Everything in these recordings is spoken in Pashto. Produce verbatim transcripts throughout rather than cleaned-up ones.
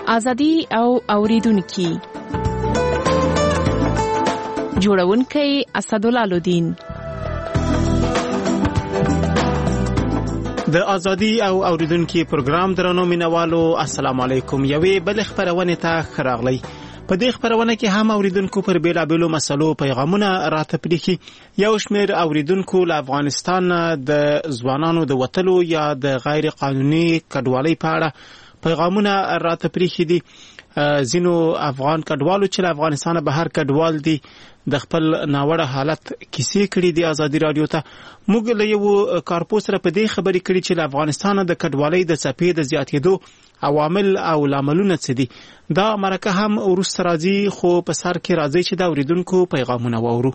ازادي او اوریدونکو جوړونکي اسدالله لودین. د ازادي او اوریدونکو پروګرام درنو مینوالو السلام علیکم. یوې بل خبرونه ته خراغلی. په دې خبرونه کې هم اوریدونکو پر بیلابېلو مسلو پیغامونه راته پریخي. یو شمېر اوریدونکو له افغانستان د ځوانانو د وتلو یا د غیر قانوني کډوالۍ په اړه پیغامونه راته پریخي دي. ځینو افغان کډوالو چې له افغانستانه بهر کډوال دي د خپل ناوړه حالت کیسې کړي دي ازادي رادیو ته. موږ له یو کارپوس سره په دې خبرې کړي چې له افغانستانه د کډوالۍ د څپې د زیاتېدو عوامل او لاملونه څه دي. دا مرکه هم وروسته راځي، خو په سر کې راځي چې د اوریدونکو پیغامونه واورو.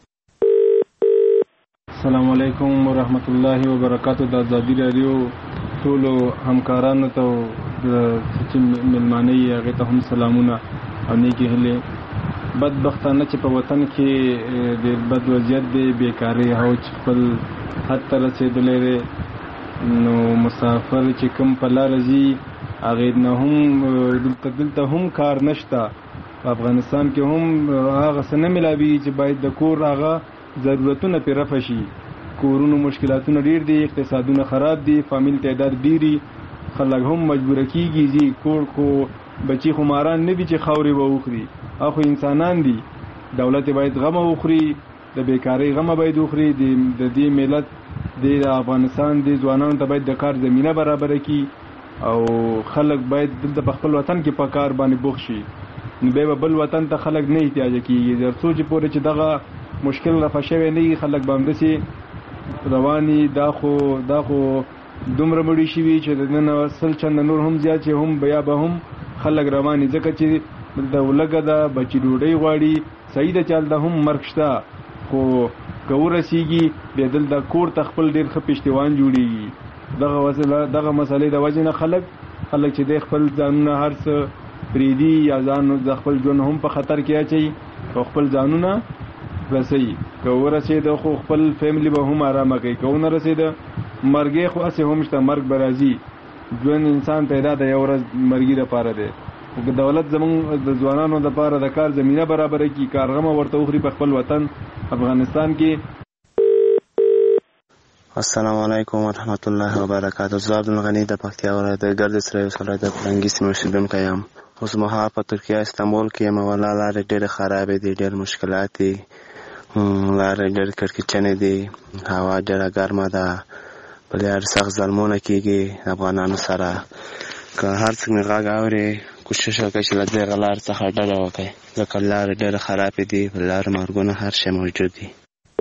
السلام علیکم ورحمت الله وبرکاتو. د ازادي رادیو ټولو همکارانو ته د چې ملمانه یې هغه ته هم سلامونه او نیکی هیلې. بدبختانه چې په وطن کې د بد وضعیت دی، بیکاری او خپل حد ته رسېدلی دی، نو مسافر چې کوم په لاره ځي هغې نه هم دلته دلته هم کار نشته. په افغانستان کې هم هغه څه نه میلاوي چې باید د کور هغه ضرورتونه پرې رفع شي. کورونو مشکلاتونه ډېر دي، اقتصادونه خراب دي، فامیل تعداد ډېري، خلک هم مجبوره کېږي ځي کور خو بچي خو ماران نه دي چې خاورې به وخوري، هغه خو انسانان دي. دولت باید غمه وخوري، د بیکارۍ غمه باید وخوري. د دې ملت د افغانستان د ځوانانو ته باید د کار زمینه برابره کړي او خلک باید دلته په خپل وطن کې په کار باندې بوخت شي. نو بیا به بل وطن ته خلک نه احتیاج کېږي. تر څو چې پورې چې دغه مشکل رفع شوی نه وي خلک به همداسې رواني. دا خو دا خو دومره مړي شوي چې د نن سل چنده نور هم زیات چې هم بیا به هم خلک رواني، ځکه چې د ولګه ده بچي ډوډۍ غواړي. صحیح ده چې هلته هم مرګ شته، خو که ورسېږي بیا دلته کور ته خپل ډېر ښه پشتیوان جوړېږي. دغه وسله دغه مسئلې د وجې نه خلک خلک چې دی خپل ځانونه هر څه پرېږدي یا ځان د خپل ژوند هم په خطر کې اچوي او خپل ځانونه رسوي. که ورسېده خو خپل فیملی به هم آرامه کوي، که ونه رسېده مرګې خو هسې هم شته، مرګ به راځي. ژوند انسان پیدا د یو ورځ مرګي دپاره دی. خو که دولت زمونږ د ځوانانو دپاره د کار زمینه برابره کړي، کارغمه ورته وخوري په خپل وطن افغانستان کې. السلام علیکم ورحمت الله وبرکاتو. زه عبدالغني د پکتیا ولایت د ګرد سرای ولسوالۍ د فرنګي سیمې اوسېدونکی یم. اوس مهال په ترکیه استانبول کې یم. والله لارې ډېرې خرابې دي، ډېر مشکلات دي، لارې ډېرې کړکېچنې دي، هوا ډېره ګرمه ده، په لار سخت ظلمونه کېږي افغانانو سره. که هر څه مې غږ اورې کوشش وکړئ چې له دغه لارې څخه ډډه وکړئ، ځکه لارې ډېرې خرابې دي، په لار مرګونه هر شی موجود دي.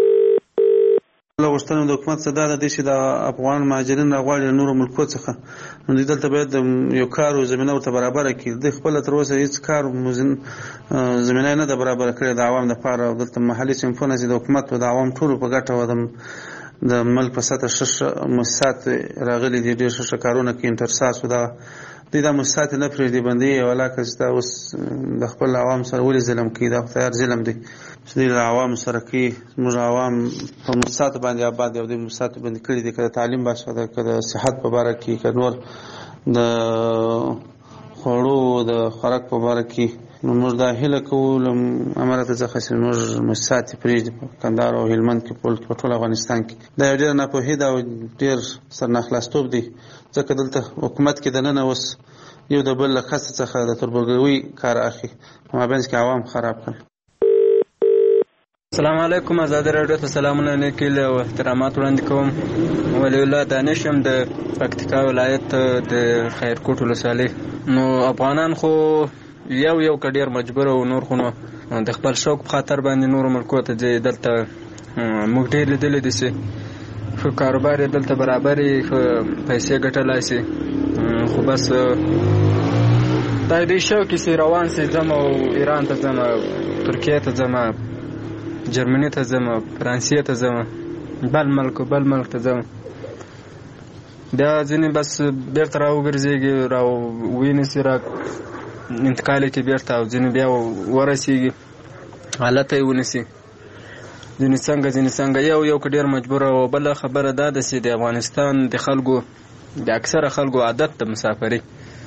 غوښتنه د حکومت څخه دا ده چې د افغان مهاجرین راغواړي له نورو ملکو څخه، نو دوی دلته باید یو کار او زمینه ورته برابره کړي. دوی خپله تر اوسه هېڅ کار زمینه نه ده برابره کړې د عوام دپاره. او دلته محلي صنفونه چې د حکومت او د عوام ټولو په ګټه و د ملک په سطح ښه مؤسسات راغلي دي، ډېر ښه کارونه کوي. انترساس و دا دوی دا مؤسسات نه پرېږدي، بندوي یې. ولاکه چې دا اوس د خپل عوام سره ولې ظلم کوي؟ دا خو تیار ظلم دی چې دوی له عوامو سره کوي. زموږ عوام په مؤسساتو باندې آباد دي او دوی مؤسساتو باندې کړي دي، که د تعلیم باسه ده، که د صحت په باره کې، که نور د خوړو د خوراک په باره کې. نو موږ دا هیله کوو له امارته څخه چې موږ مؤسسات یې پرېږدي په کندهار او هلمند کې، په ټول افغانستان کې. دا یو ډېره ناپوهي ده او ډېر سرناخلاصتوب دی، ځکه دلته حکومت کې دننه اوس یو د بل له کسه څخه د تربورګلوۍ کار اخلي، په مابینځ کې عوام خراب کړل. السلام علیکم. ازادي راډیو ته سلامونه نیکې او احترامات وړاندې کوم. ولی الله دانش یم د پکتیکا ولایت د خیرکوټ ولسوالۍ. نو افغانان خو یو یو که ډېر مجبور او نور خو نو د خپل شوق په خاطر باندې نورو ملکو ته ځي. دلته موږ ډېر لیدلی دي چې ښه کاروبار یې دلته برابر یې، ښه پیسې ګټلی شي، خو بس دا دې شوق کې چې روان سي ځم او ایران ته ځم، ترکیې ته ځم، جرمني ته ځم، فرانسې ته ځم، بل ملک بل ملک ته ځم. بیا ځینې بس بېرته را وګرځېږي، را وینیسي، را انتقال یې کړي بېرته، او ځینې بیا ورسېږي حالت یې ونیسي. ځینې څنګه ځینې څنګه یو یو که ډېر مجبوره. او بله خبره دا ده چې د افغانستان د خلکو د اکثره خلکو عادت د مسافرۍ،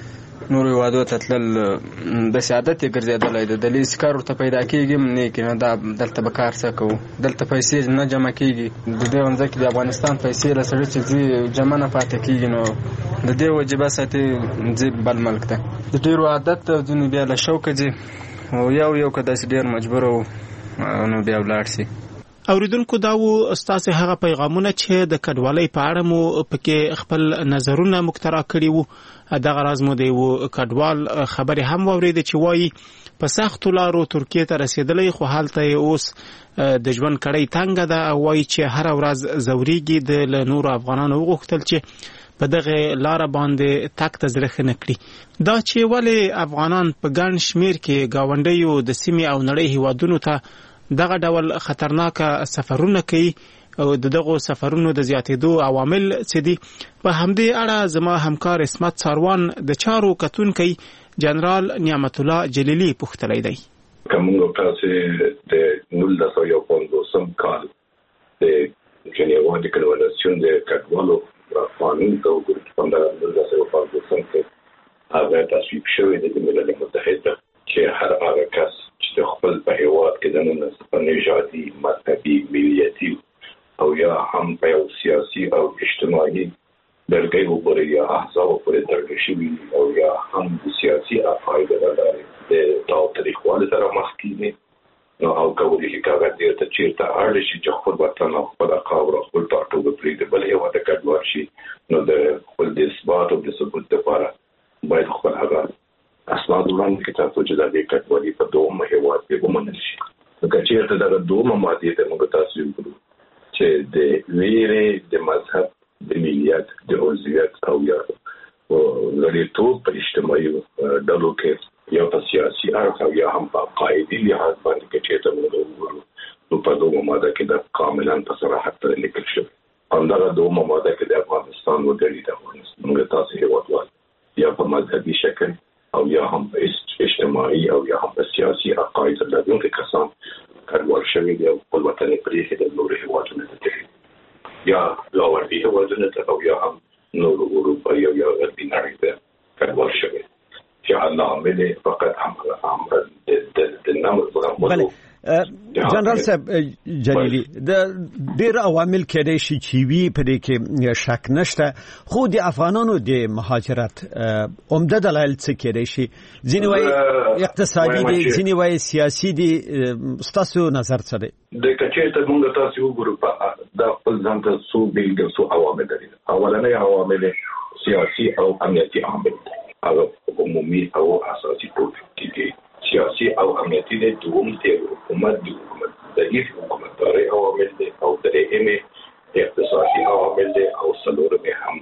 نور هیوادو ته تلل د سعادت یې ګرځېدلی دی. د لیز کار ورته پیدا کېږي نه کې نه دا دلته به کار څه کوو، دلته پیسې نه جمع کېږي. د دې ونځه کې د افغانستان پیسې له سړي چې ځي جمع نه پاتې کېږي، نو د دې وجې بس اتې ځي بل ملک ته. د ډېرو عادت ته ځینې بیا له شوقه ځي او یو یو که داسې ډېر مجبوره وو نو بیا ولاړ شي. اوریدونکو دا و ستاسې هغه پیغامونه چې د کډوالۍ په اړه مو پکې خپل نظرونه مخترع کړي وو. دغه راز مو د یو کډوال خبرې هم واورېدې چې وایي په سختو لارو ترکیې ته رسېدلی، خو هلته یې اوس د ژوند کړۍ تنګه ده او وایي چې هره ورځ ځورېږي. د له نورو افغانانو وغوښتل چې په دغه لاره باندې تک ته زړه ښه نه کړي. دا چې ولې افغانان په ګڼ شمېر کې ګاونډیو د سیمې او نړۍ هیوادونو ته دغه ډول خطرناکه سفرونه کوي او د دغو سفرونو د زیاتېدو عوامل څه دي، په همدې اړه زما همکار اسمت ساروان د چارو کتونکی جنرال نعمت الله جلیلی پوښتلی دی. کومه تاسو د نولس سوه پنځوسم کال د جنیوا د کنوانسیون د کډوالو قانون ته وګورئ، په نولس سوه پنځوسم کې هغه تصویب شوی د ملل متحد چې هر هغه کس چې د خپل په هیواد کې دننه په نژادي، مذهبي، ملیتي او یا هم په یو سیاسي او اجتماعي درګۍ وګورئ یا احزابو پورې تړل شوي او یا هم د سیاسي عقایدو له لارې د تاوتریخوالي سره مخ کېږي، نو او کولی شي که هغه دې ته چېرته اړ شي چې خپل وطن او خپله خاوره او خپل ټاټوبه پرېږدي بل هېواد ته کډوال شي، نو د خپل د اثبات او د ثبوت دپاره باید خپل هغه اسناد وړاندې کړي ترڅو چې د دې کډوالي په دومره هېواد کې ومنل شي. که چېرته دغه دومره مادې ته موږ تاسو وکړو چې د ویرې، د مذهب، د ملیت، د عضویت او یا غړیتوب په اجتماعي ډلو کې یا په سیاسي اړخ او یا هم په عقایدي لحاظ باندې که چېرته موږ وګورو نو په دومره ماده کې د کاملا په صراحت سره لیکل شوی. همدغه دومره ماده کې د افغانستان وګړي د افغانستان موږ تاسو هېوادوال یا په مذهبي شکل او یا هم په اجتماعي او یا هم په سیاسي عقایدو لرونکي کسان کډوال شوي دي او خپل وطن یې پرېښی د نورو هېوادونو ته تللي یا لاوردي هېوادونو ته او یا هم نورو اروپایي او یا غربي نړۍ ته کډوال شوي چې عامل یې فقط همغه د نامو. جنرال صاحب جلیلی، د ډېر عوامل کېدای شي چې وي په دې کې شک نشته، خو د افغانانو د مهاجرت عمده دلایل څه کېدای شي؟ ځینې وایي اقتصادي دي، ځینې وایي سیاسي دي، ستاسو نظر څه دی؟ د که چېرته موږ تاسو وګورو دا خپل ځان ته څو بېلګې څو عوامل لري. اولنی عوامل سیاسي او امنیتي عامل دي، هغه عمومي او اساسي ټول دي. سیاسي او امنیتي د دوم د حکومت د حکومت ضعیف حکومتداري عوامل دي او درېیمې اقتصادي عوامل دي او څلورمې هم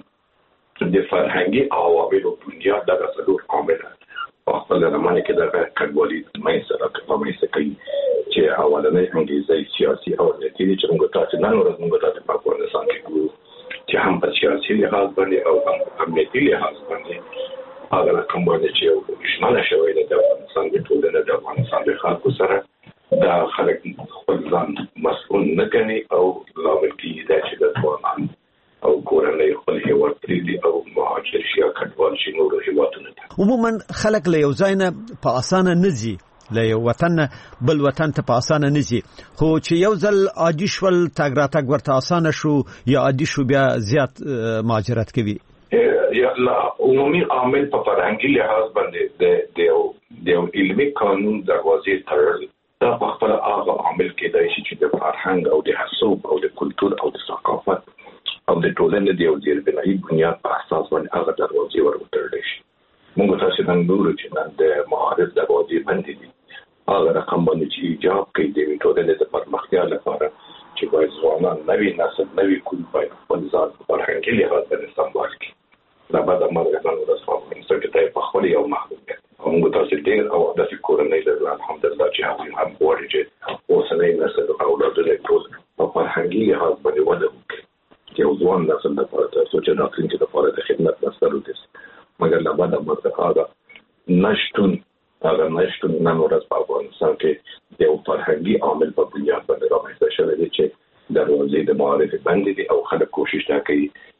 د فرهنګي عواملو بنیاد دغه څلور عوامل په خپل زمانه کې دغه کډوالي منځته رامنځته کوي چې اولنی انګېزه سیاسي او امنیتي دي چې موږ تاسو نن ورځ موږ تاسو په افغانستان کې ګورو چې هم په سیاسي لحاظ باندې او هم امنیتي لحاظ باندې هغه رقم باندې چې یو ژمنه شوې ده د افغانستان د ټولنې د افغانستان د خلکو سره دا خلک خپل ځان مسؤل نه ګڼي او لامل کېږي دا چې د افغانان او کورنۍ خپل هېواد پرېږدي او مهاجر شي یا کډوال شي نورو هېوادونو ته. عموما خلک له یو ځای نه په اسانه نه ځي، له یو وطن بل وطن ته په اسانه نه ځي، خو چې یو ځل عادي شول تګ راتګ ورته اسانه شو یا عادي شو بیا زیات مهاجرت کوي. یا عمومي عامل په فرهنګي لحاظ باندې د یو علمي قانون دروازې تړل دا په خپل هغه عامل کېدای شي چې د فرهنګ او د حسوب او د کلتور او د ثقافت او د ټولنې د یو زیربنایي بنیاد په اساس باندې هغه دروازې ور وتړل شي. موږ تاسو نن ګورو چې نن د معارف دروازې بندې دي، هغه رقم باندې چې ایجاب کوي د ټولنې د پرمختیا لپاره چې باید ځوانان نوي نسل نوي کول باید خپل ځان په فرهنګي لحاظ باندې سمبال کړي. دا بعد مرګ نن ورځ په افغانستان کې په خپل یو محدود او موږ تاسو ډېر او داسې کورنۍ لرو الحمدلله چې هغوی هم غواړي چې اوسنی نسل او اولادونه یې ټول په فرهنګي لحاظ باندې وده وکړي چې یو ځوان نسل دپاره ترڅو چې راتلونکي دپاره د خدمت بستر وګرځي. مګر له بعده مرګ هغه نشتون هغه نشتون نن ورځ په افغانستان کې د یو فرهنګي عامل په بنیاد باندې رامنځته شوی دی چې دروازې د معارف بندې دي او خلک کوشش نه کوي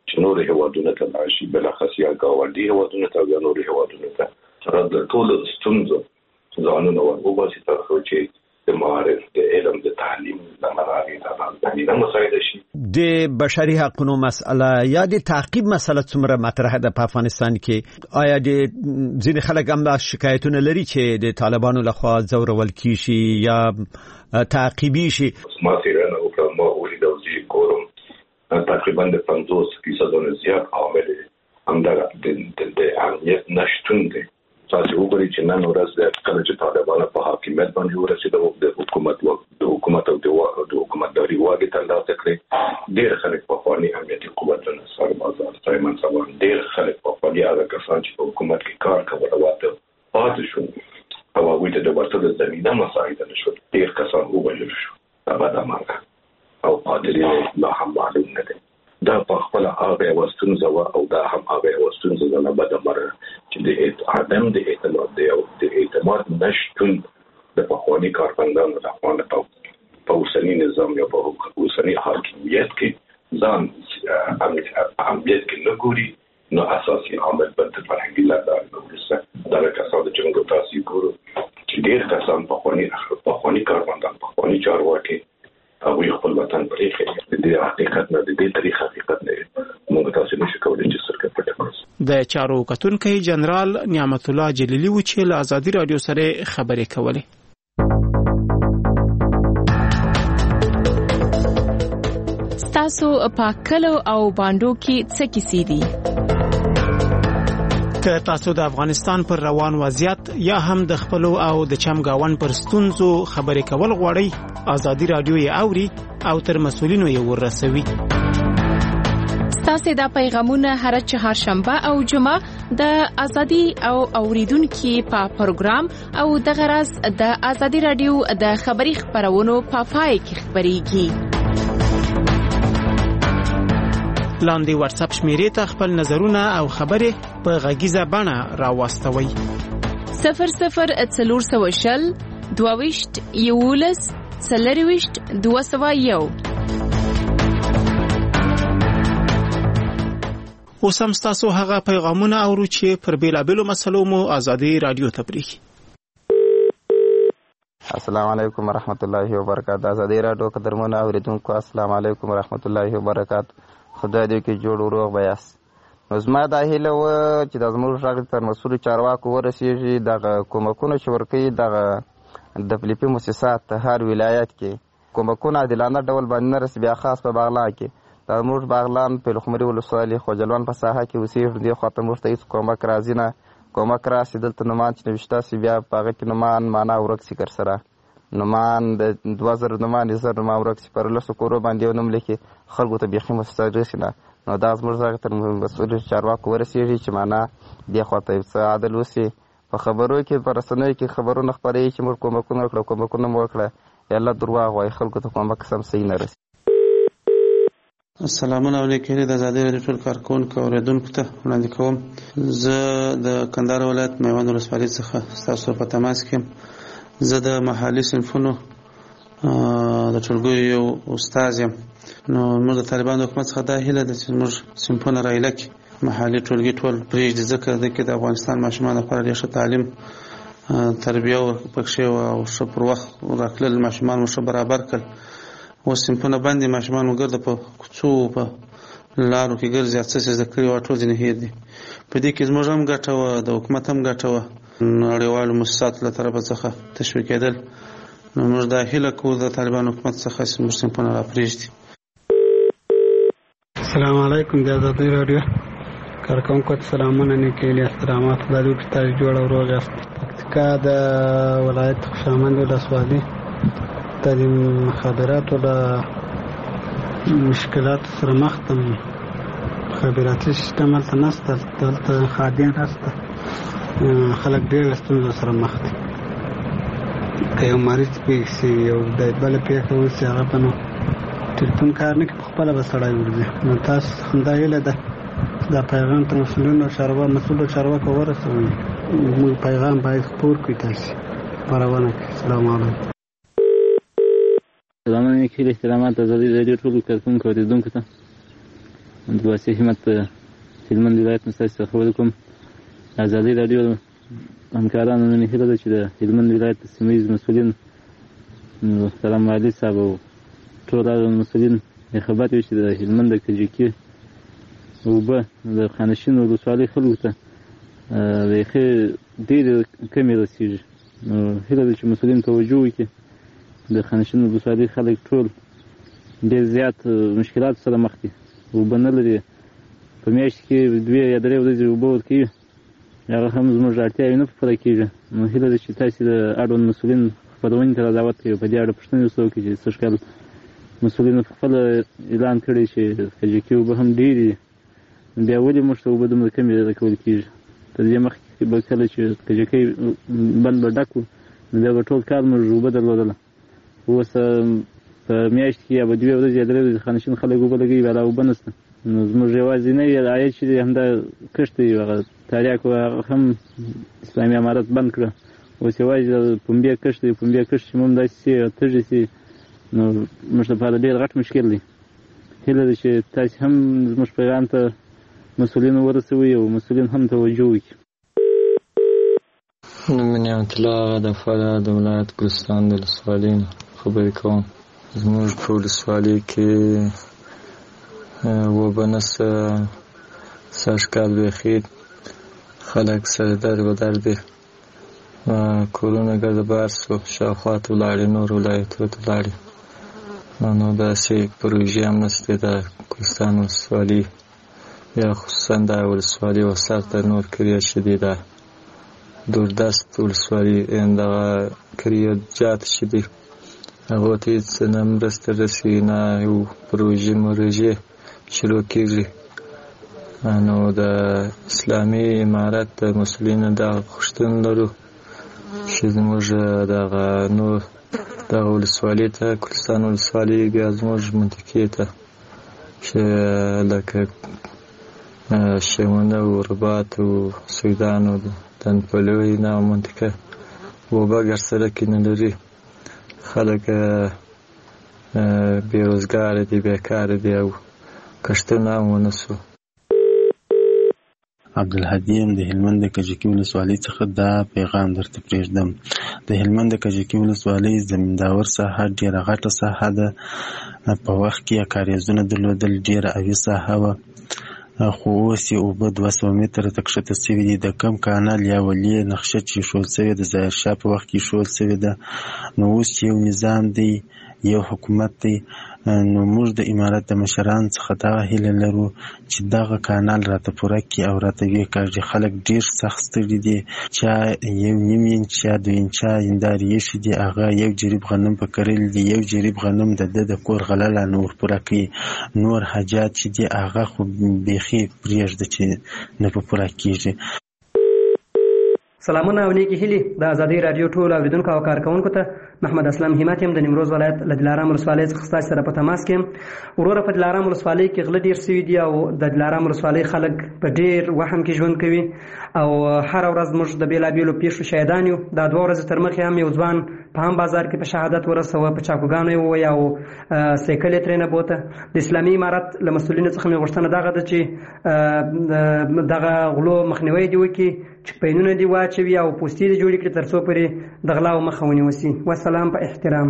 چې نور هیوادونه ته راشي بلخص یا ګاونډي هیوادونه ته یا نور هیوادونه ته سره د ټول ستونزو ځانونه ورغوباسي ترڅو چې د معارف د علم د تعلیم د مراري د تعلیم مسایل شي. د بشري حقوقو مسله یا د تعقیب مسله څومره مطرح ده په افغانستان کې؟ آیا د ځینې خلک هم شکایتونه لري چې د طالبانو لخوا ځورول کیږي یا تعقیبي شي؟ ما څېړنه وکړه، ما ولیدل چې کوم تقریبا د پنځوس فیصدونو زیات عامل همدغه د امنیت نشتون دی. تاسو وګورئ چې نن ورځ د کله چې طالبان په حاکمیت باندې ورسېدل د حکومت د حکومت او د حکومتداري واګې ترلاسه کړې، ډېر خلک په خواني امنیتي قوتونو سربازان سایمن سوان ډېر خلک په خواني هغه کسان چې په حکومت کې کار کوي واته پاتې شو او هغوی ته د ورته زمینه مساعده نشو. ډېر کسان ووژل شو ابدا مرګ او پادری لا هم معلوم نه دی. دا په خپل هغه وستونزه او دا هم هغه وستونزه نه بده مرګ چې د عدم د اعتماد دی او د اعتماد نشتون د پخواني کارمندانو د خپل په اوسنی نظام یا په اوسنی حاکمیت کې ځان امنیت کې نه ګوري، نو اساسي عامل بل د فرهنګي لاره ورسره دا کسان چې موږ تاسو ګورو چې ډېر کسان پخواني پخواني کارمندان پخواني چارواکي او یو خپل وطن پرېږي. د دې حقیقت نه د دې تاریخ حقیقت نه موږ تاسو نشو کولای چې سرکه پټه کړو. د چارو کتونکو جنرال نعمت الله جلیلی و چې له آزادي رادیو سره خبرې کولې. تاسو په کلو او باندو کې څه کیسې دي؟ که تاسو د افغانستان پر روان وضعیت یا هم د خپل او د چمګاون پر ستونزو خبرې کول غواړئ، آزادي رادیو یې اوري او تر مسؤلینو یې ورسوي. ستاسو د پیغامونه هر چهارشنبه او جمعه د آزادي او اوریدونکو په پروګرام او د غرض د آزادي رادیو د خبري خبرونو په پای کې خبريږي. لاندې واتس اپ شمیرې ته خپل نظرونه او خبرې په غږیزه بڼه راوستوي. صفر صفر څلور سوه شل دوه ویشت یولس څلور ویشت دوه سوه یو. اوس هم تاسو هغه پیغامونه اورو چې پر بیلابېلو مسلو مو آزادي رادیو ته پرېږي. السلام علیکم ورحمت الله وبرکاته. آزادي رادیو قدرمنو اوریدونکو السلام علیکم ورحمت الله وبرکاته. خدای دې کې جوړ وروغ بیاس. نو زما دا هیله و چې د زموږ غږ تر مسؤلو چارواکو ورسیږي، دغه کومکونه چې ورکوي دغه د فلپین مؤسسات هر ولایت کې کومکونه عادلانه ډول باندې نه رسي. بیا خاص په بغلان کې د زموږ بغلان په لخمري ولسوالۍ خوجلوان په ساحه کې اوسېږي، دې خواته موږ ته هېڅ کومک راځي نه. کومک راسي دلته نومان چې نوشته سي بیا په هغه کې نومان معنا ورک سي کر سره نومان د دوه زره نومان زر نومان ورک سي پر لسو کورو باندې یو نوم لیکي خلکو ته بیخي مستحق رسي نه. نو دا زموږ غږ تر مسؤلو چارواکو ورسېږي چې معنا دې خواته یو څه عدل وسي. په خبرو کې په رسنیو کې خبرونه خپروي چې موږ کومکونه وکړو کومکونه مو وکړه، یالله درواغ وایي، خلکو ته کومک سم صحیح نه رسي. السلام علیکم. د آزادي رادیو ټول کارکونکو اوریدونکو ته وړاندې کوم، زه د کندهار ولایت میوند ولسوالۍ څخه ستاسو په تماس کې یم. زه د محلي صنفونو د ټولګیو یو استاد یم. نو موږ د طالبانو حکومت څخه دا هیله ده چې موږ صنفونه رایله کړي، محلي ټولګي ټول پرېږدي، ځکه د کې د افغانستان ماشومان لپاره ډېر ښه تعلیم تربیه ورپکښې وه او ښه پر وخت راکلل، ماشومان مو ښه برابر کړل. اوس صنفونه بند دي، ماشومان مو ګرده په کوڅو په لارو کې ګرځي، هر څه چې زده کړي وه ټول ځینې هېر دي. په دې کې زموږ هم ګټه وه، د حکومت هم ګټه وه، نړیوالو مؤسساتو له طرفه څخه تشویقېدل. نو موږ دا هیله کوو د طالبانو حکومت څخه چې موږ صنفونه را پرېږدي. السلام علیکم. د آزادي رادیو کارکونکو ته سلامونه، نیکې احترامات. خدای دې وکړي تاسو جوړ او روغ یاست. پکتیکا د ولایت خوشامند ولسوالۍ د مخابراتو د مشکلاتو سره مخ یم. مخابراتي سیستم هلته نشته، دلته خادم نشته، خلک ډېر له ستونزو سره مخ دي. که یو مریض پېښ شي، یو د بله پېښه وشي، هغه به نو ټلیفون کار نه کوي، په خپله به سړی ورځي. نو تاسو همدا هیله ده دا پیغام تر مسؤلینو مسؤلو چارواکو ورسوئ. موږ پیغام باید خپور کړي تاسو خپرونه کړئ. السلام علیکم. سلام علیکم. احترامات آزادي رادیو ټول کارکونکو اوریدونکو ته عبدالواسع همت هلمند ولایت نه ستاسو څخه خبرې کوم. ازادي راډیو همکارانو نن هیله ده چې د هلمند ولایت د سیمه ییز مسؤلین محترم والي صاحب او ټول هغه مسؤلین خبرې وشي چې د هلمند د کجکي اوبه د خانشین ولسوالۍ خلکو ته بیخي ډېرې کمې رسېږي. نو هیله ده چې مسؤلین توجه وکړي. د خانشین ولسوالۍ خلک ټول ډېر زیات مشکلات سره مخ دي. اوبه نه لري، په میاشت کې دوې یا درې ورځې اوبه ورکوي، هغه هم زموږ اړتیاوې نه پوره کېږي. نو هیله ده چې تاسې د اړوند مسؤلین خپرونې ته دعوت کوي په دې اړه پوښتنې ورسره وکړي چې سږ کال مسؤلینو پخپله اعلان کړی چې کجکي اوبه هم ډېرې دي، بیا ولې موږ ته اوبه دومره کمې راکول کېږي؟ تر دې مخکې به کله چې کجکي بند به ډک وو نو بیا به ټول کال موږ اوبه درلودله. اوس په میاشت کې یا به دوې ورځې یا درې ورځې خانشین خلک اوبه لګوي، بیا لا اوبه نشته. نو زموږ یوازینی عاید چې دی همدا کښت دی. هغه تاریاک هغه هم اسلامي امارت بند کړه. اوس یوازې د پنبې کښت دی. پنبې کښت چې موږ داسې سي تږي سي نو موږ لپاره ډېر غټ مشکل دی. هیله ده چې تاسې هم زموږ پیغام ته مسؤلینو ورسوي او مسؤلین هم توجه وکړي. نوم مې نعمت الله غدافه د ولایت ګلستان د ولسوالۍ نه خبرې کوم. زموږ په ولسوالۍ کې اوبه نشته. سږ کال بیخي خلک سره در بدر دي. کورونه ګرده بار سو، شاوخوا ته ولاړې، نور ولایتونو ته ولاړې. نو داسې پروژې هم نشته د ګلستان ولسوالۍ یا خصوصا دا ولسوالۍ وسط د نور کریه چې دي دا دوردست ولسوالۍ دغه کریه جات چې دي هغو ته هېڅ نه مرسته رسي نه یو پروژې مرجې شروع کېږي. نو د اسلامي امارت د مسؤلینو دغه غوښتنه لرو چې زموږ دغه نور دغه ولسوالۍ ته ګلستان ولسوالۍ بیا زموږ منطقې ته چې لکه شمونه او رباط او سویدان او دنپلوی نه منطقه اوبه ګر سړک نه لري. خلک بېروزګاره دي، بیکاره دي او کښتونه هم ونه سو. عبدالهادي یم د هلمند د کجکي ولسوالۍ څخه دا پیغام درته پرېږدم. د هلمند د کجکي ولسوالۍ زمینداور ساحه ډېره غټه ساحه ده. په وخت کې یې کاریزونه درلودل، ډېره اوي ساحه وه، خو اوس یې اوبه دوه سوه متره ته کښته سوي دي. د کم کانال یا ولې نقشه چې ایښودل سوې د ظاهرشاه په وخت کې ایښودل سوې ده. نو اوس یو نظام دی، یو حکومت دی. نو موږ د امارت د مشرانو څخه دغه هیله لرو چې دغه کانال راته پوره کړي او راته ویې کاږي. خلک ډېر سخت ستړي دي. چا یو نیم انچ یا دوه انچه هندارې ایښي دي، هغه یو جریب غنم په کرلي دي. یو جریب غنم د ده د کور غله لا نه ور پوره کوي. نور حاجات چې دي هغه خو بیخي پرېږده چې نه په پوره کېږي. سلامونه او نیکې هیلې د ازادۍ راډیو ټولو اورېدونکو او کارکوونکو ته. محمد اسلام همت یم د نیمروز ولایت له دلارام ولسوالۍ څخه ستاسو سره په تماس کې یم. وروره په دلارام ولسوالۍ کې غله ډېر سوي دي او د دلارام ولسوالۍ خلک په ډېر وهم کې ژوند کوي او هره ورځ موږ د بېلابېلو پیښو شاهدان یو. دا دوه ورځې تر مخکې هم یو ځوان په هم بازار کې په شهادت ورسوه، په چاقوګانو یې وویه او سایکل یې ترېنه بوته. د اسلامي امارت له مسؤلینو څخه مې غوښتنه دغه ده چې دغه غلو مخنیوی دې وکړي، چې پینونه دې واچوي او پوستې دې جوړې کړي تر څو پورې د غلاو مخه ونیول سي. والسلام په احترام.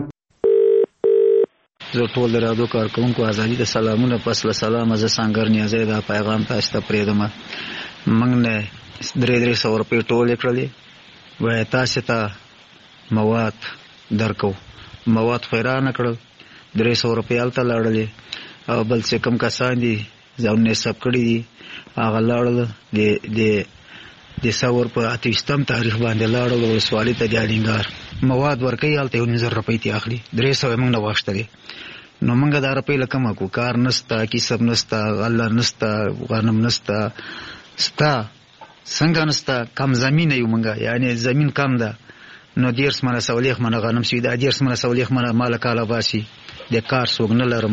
زه ټول د راډیو کارکوونکو ازادي ته سلامونه. پس له سلامه زه سانګر نیازی دا پیغام تاسو ته پرېږدم. موږ نه درې درې سوه روپۍ ټولې کړلې، وایي تاسې ته مواد درکو. مواد خو یې رانه کړل، درې سوه روپۍ هلته لاړلې او بل چې کوم کسان دي ځانونه یې ثبت کړي دي هغه لاړل د د ثور په اتهویشتم تاریخ باندې لاړل ولسوالۍ ته د الینګار مواد ورکوي، هلته یو نیم زر روپۍ ترې اخلي. درې سوه یې موږ نه واخیستلې. نو موږ دا روپۍ له کومه کړو؟ کار نشته، کسب نشته، غله نشته، غنم نشته، ستا څنګه نشته؟ کم زمینه یو موږ، یعنې زمین کم ده. نو دېرس منه سولیخ منه غنم سوي دا دېرس منه سولیخ منه ماله کاله باسي. د کار څوک نه لرم.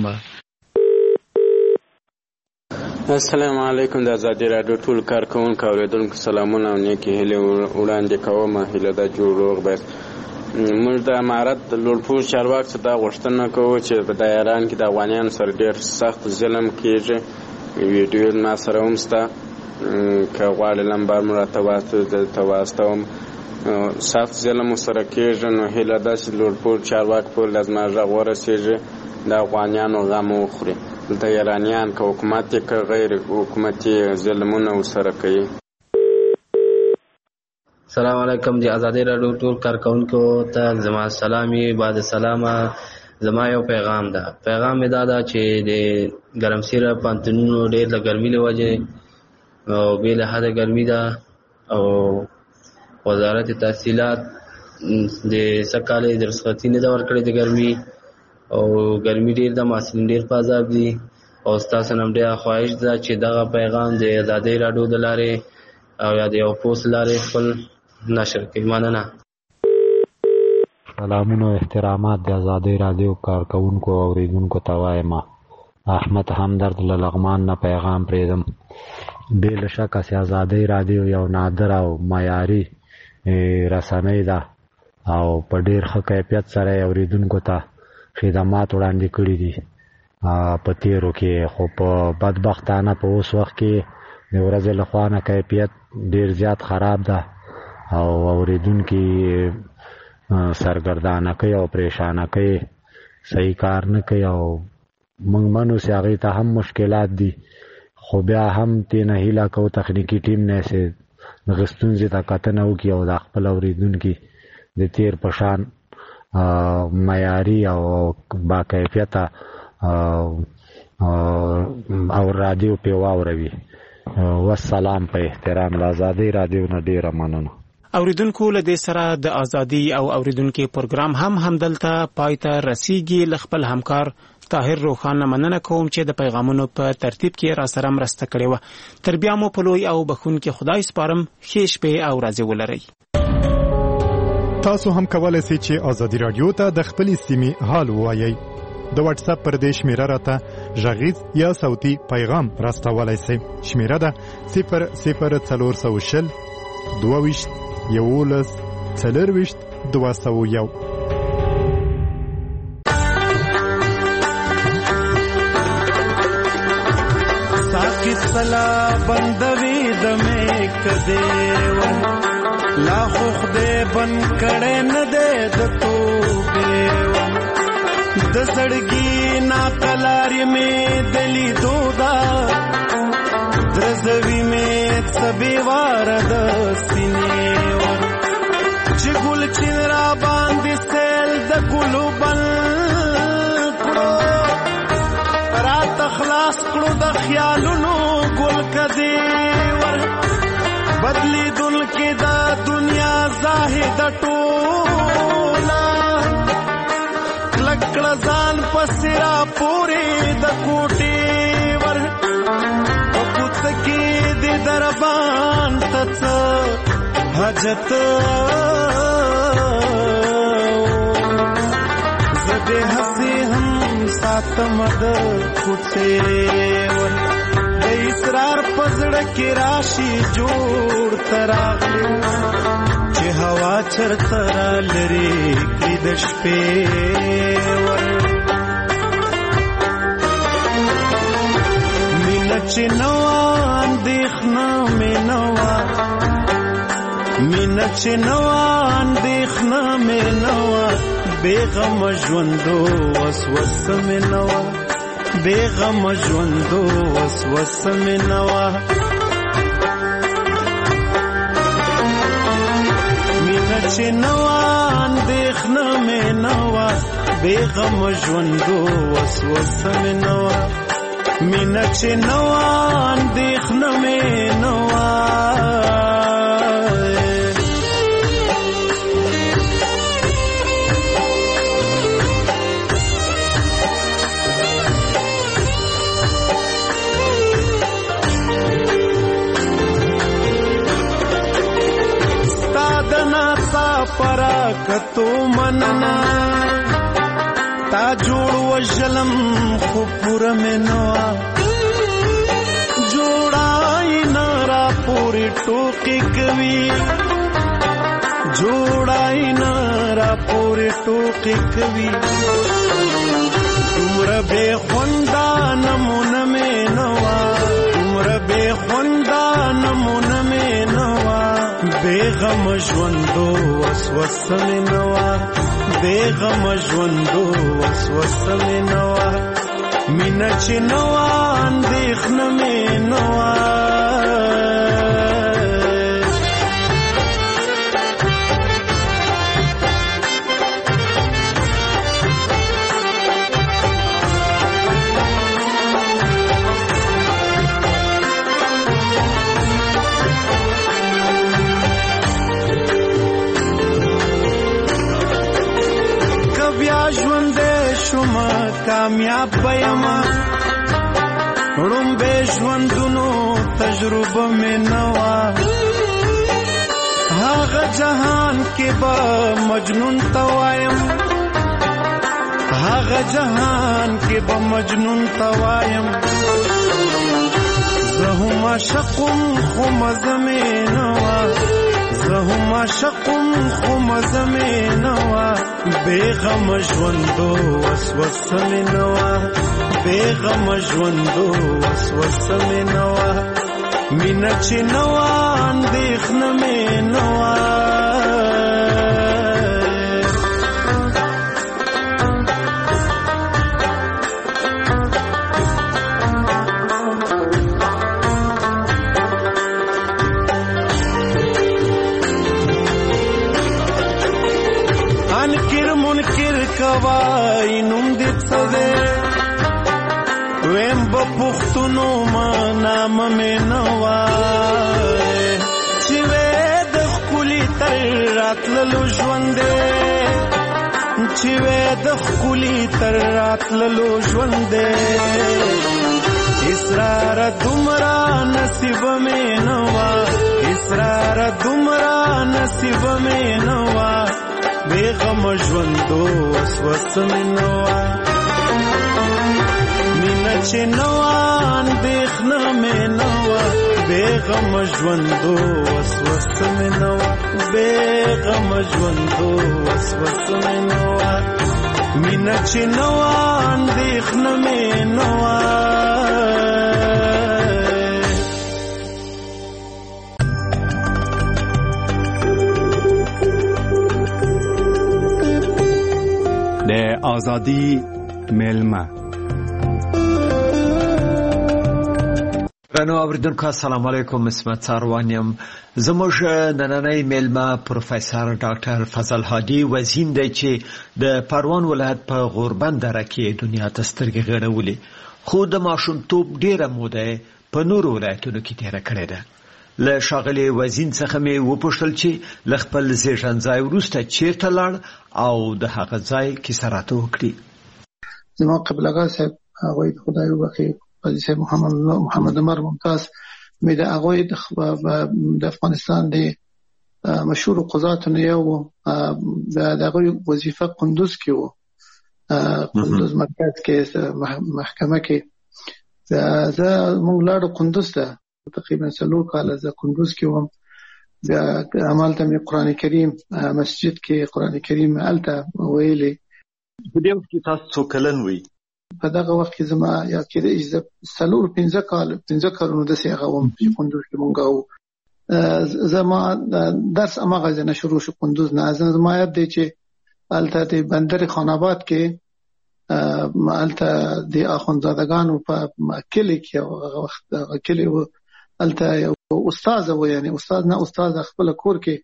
السلام علیکم. د ازادي راډیو ټول کارکوونکو اورېدونکو سلامونه او نیکې هیلې وړاندې کوم. هیله ده جوړ روغ باید. موږ د امارت د لوړپوړ چارواکو څخه دا غوښتنه کوو چې په دا ایران کې د افغانیانو سره ډېر سخت ظلم کېږي ویډیو ما سره هم شته، که غواړې نمبر مو راته درته واستوم. سخت ظلم ورسره کېږي، نو هیله ده چې لوړپوړ چارواکو پورې له زما غږ ورسېږي، د افغانیانو غم وخوري. دلته ایرانیان که حکومت یې که غیر حکومتي ظلمونه ورسره کوي. السلام علیکم. د ازادي راډیو ټول کارکونکو ته زما سلامي. بعد سلامه زما یو پیغام ده. پیغام مې دا ده چې د ګرمسیره پوهنتونونو ډېر د ګرمۍ له وجې او بې له حده ګرمي ده او وزارت تحصیلات د سږ کال یې د رخصتي نه ده ورکړې د ګرمي او ګرمي ډېر ده، محصلین ډېر په عذاب دي او ستاسو نه ډېره خواهش ده چې دغه پیغام د ازادۍ راډیو د لارې او یا د یو پوسټ لارې خپل نشر کړي. مننه. سلامونه او احترامات د ازادۍ راډیو کارکونکو او اوریدونکو ته وایم. احمد همدرد له لغمان نه پیغام پرېږدم. بې له شکه چې ازادۍ راډیو یو نادر او معیاري رسنۍ ده او په ډېر ښه کیفیت سره یې اوریدونکو ته خدمات وړاندې کړي دي په تېرو کې، خو په بدبختانه په اوس وخت کې د ورځې له خوا نه کیفیت ډېر زیات خراب ده او اوریدونکي سرګردانه کوي او پریشانه کوي، صحیح کار نه کوي او موږ منو چې هغې ته هم مشکلات دي، خو بیا هم ترې نه هیله کوو تخنیکي ټیم نه چې دغه ستونزې ته کتنه وکړي او د خپل اوریدونکي د تېر په شان معیاري او باکیفیته او رادیو پې واوروي. والسلام. په احترام د ازادۍ رادیو نه ډېره مننه. اوریدونکو له دې سره د ازادي او اوریدونکو پروګرام هم همدلته پای ته رسیږي. له خپل همکار طاهر روخان مننه کوم چې د پیغامونو په ترتیب کې را سره مرسته کړې وه. تر بیا مو په لوی او بخښونکي خدای سپارم. ښې شپې او ورځې ولرئ. تاسو هم کولای شئ چې ازادي رادیو ته د خپلې سیمې حال ووایئ. د واتس اپ پر دې شمیره راته غږیز یا صوتي پیغام راستولای شئ. شمیره ده صفر صفر څلور سوه شل دوه ویشت یولس څلرویشت دوه سوه یو. ساقي سلا بندوي د مې کدیو لا خو خدای بن کړه نه دې د توبه د سړګي نا کلاري مې دلی دودا درزوی مې سبي وار د سینې ور چې ګل چې را باندې سیل د ګلو بل کړو رات خلاص کړو د خیالونو ګل کدي ور بدلی دل کې دا دنیا زاهد ټولا لکړه ځان پسرا پورې د کوټي ور او کوڅ کې د دربان تڅ حاجت زده هسي هم ساتم د کوڅې ور د اسرار پزړه کې راشي جوړ تراغلو چې هوا چرته را لري کې د شپې ور مینه چې نوا اندېښنه مې نوا مینه چې نوا اندېښنه مې نوا بېغم ژوندو وسوسه مې نوا بېغم ژوندو وسوسه مې نوا مینه چې نوا اندېښنه مې نوا بېغم ژوندو وسوسه مې نوا مینه چې نوا اندېښنه مې نوا پراکتو مننا تا جوړ وجلم خو پورا منوا جوړای نارا پوری ټوکی کوي جوړای نارا پوری ټوکی کوي عمر به خوندا نمونه منوا دا نمونه مې نوا بیغم ژوندو وسوسه مې نوا بیغم ژوندو وسوسه مې نوا مینه چې نوا اندېښنه مې نوا کامیاب بېما رومبه ژوندونو تجربه مې نوا هغه جهان کې به مجنون توایم هغه جهان کې به مجنون توایم زه هم عاشقم خو مزه مې نوا زه هم عاشقم خو مزه مې نوا بیغم ژوندو وسوسه مې نوا بیغم ژوندو وسوسه مې نوا مینه چې نوا اندېښنه مې نوا کوای نوم دې څه دی ویم به پښتونو ما نامه مې نه وای چې وې د ښکلي تر راتللو ژوند دی چې وې د ښکلي تر راتللو ژوند دی اسراره دومره نصیبه مې نه وه اسراره دومره نصیبه مې نه وه بیغم ژوندو وسوسه مې نوا مینه چې نوا اندېښنه مې نوا بیغم ژوندو وسوسه مې نوا بیغم ژوندو وسوسه مې نوا مینه چې نوا اندېښنه مې نوا د ازادي میلمه رانو اوریدونکو السلام علیکم اسمت ساروانیم زموږ نننۍ میلمه پروفیسور ډاکټر فضل هادي وزین دی چې د پروان ولایت په غوربند دره کې دنیا ته سترګې غړولې خو د ماشومتوب ډیره موده په نورو ولایتونو کې تیره کړې ده له ښاغلي وزین څخه مې وپوښتل چې له خپل زیږون ځای وروسته چیرته لاړ او د هغه ځای کیسه راته وکړي. زما قبلګا صاحب هغوی خدای وبخښي قاضي صاحب محمد محمد عمر ممتاز مې د هغوی د افغانستان د مشهور قضاتو یو د هغوی وظیفه قندوز کې و قندوز مرکز کې محکمه کې زه موږ لاړو قندوز ته تقریبا څلور کاله زه قندوز کې وم بیا همالته مې قرآن کریم مسجد کې قرآن کریم هلته ویلې. په دې وخت کې تاسو څو کلن وئ؟ په دغه وخت کې زما یا کېدای شي زه څلور پنځه کال پنځه کلونو داسې هغه وم چې قندوز کې مونږ وو. زما درس هماغه ځای نه شروع شو قندوز نه. زما یاد دی چې هلته د بندر خان آباد کې هلته د اخوندزادګانو په کلي کې هغه وخت هغه کلي و هلته یو استاد و یعنی استاد نه استاد خپل کور کې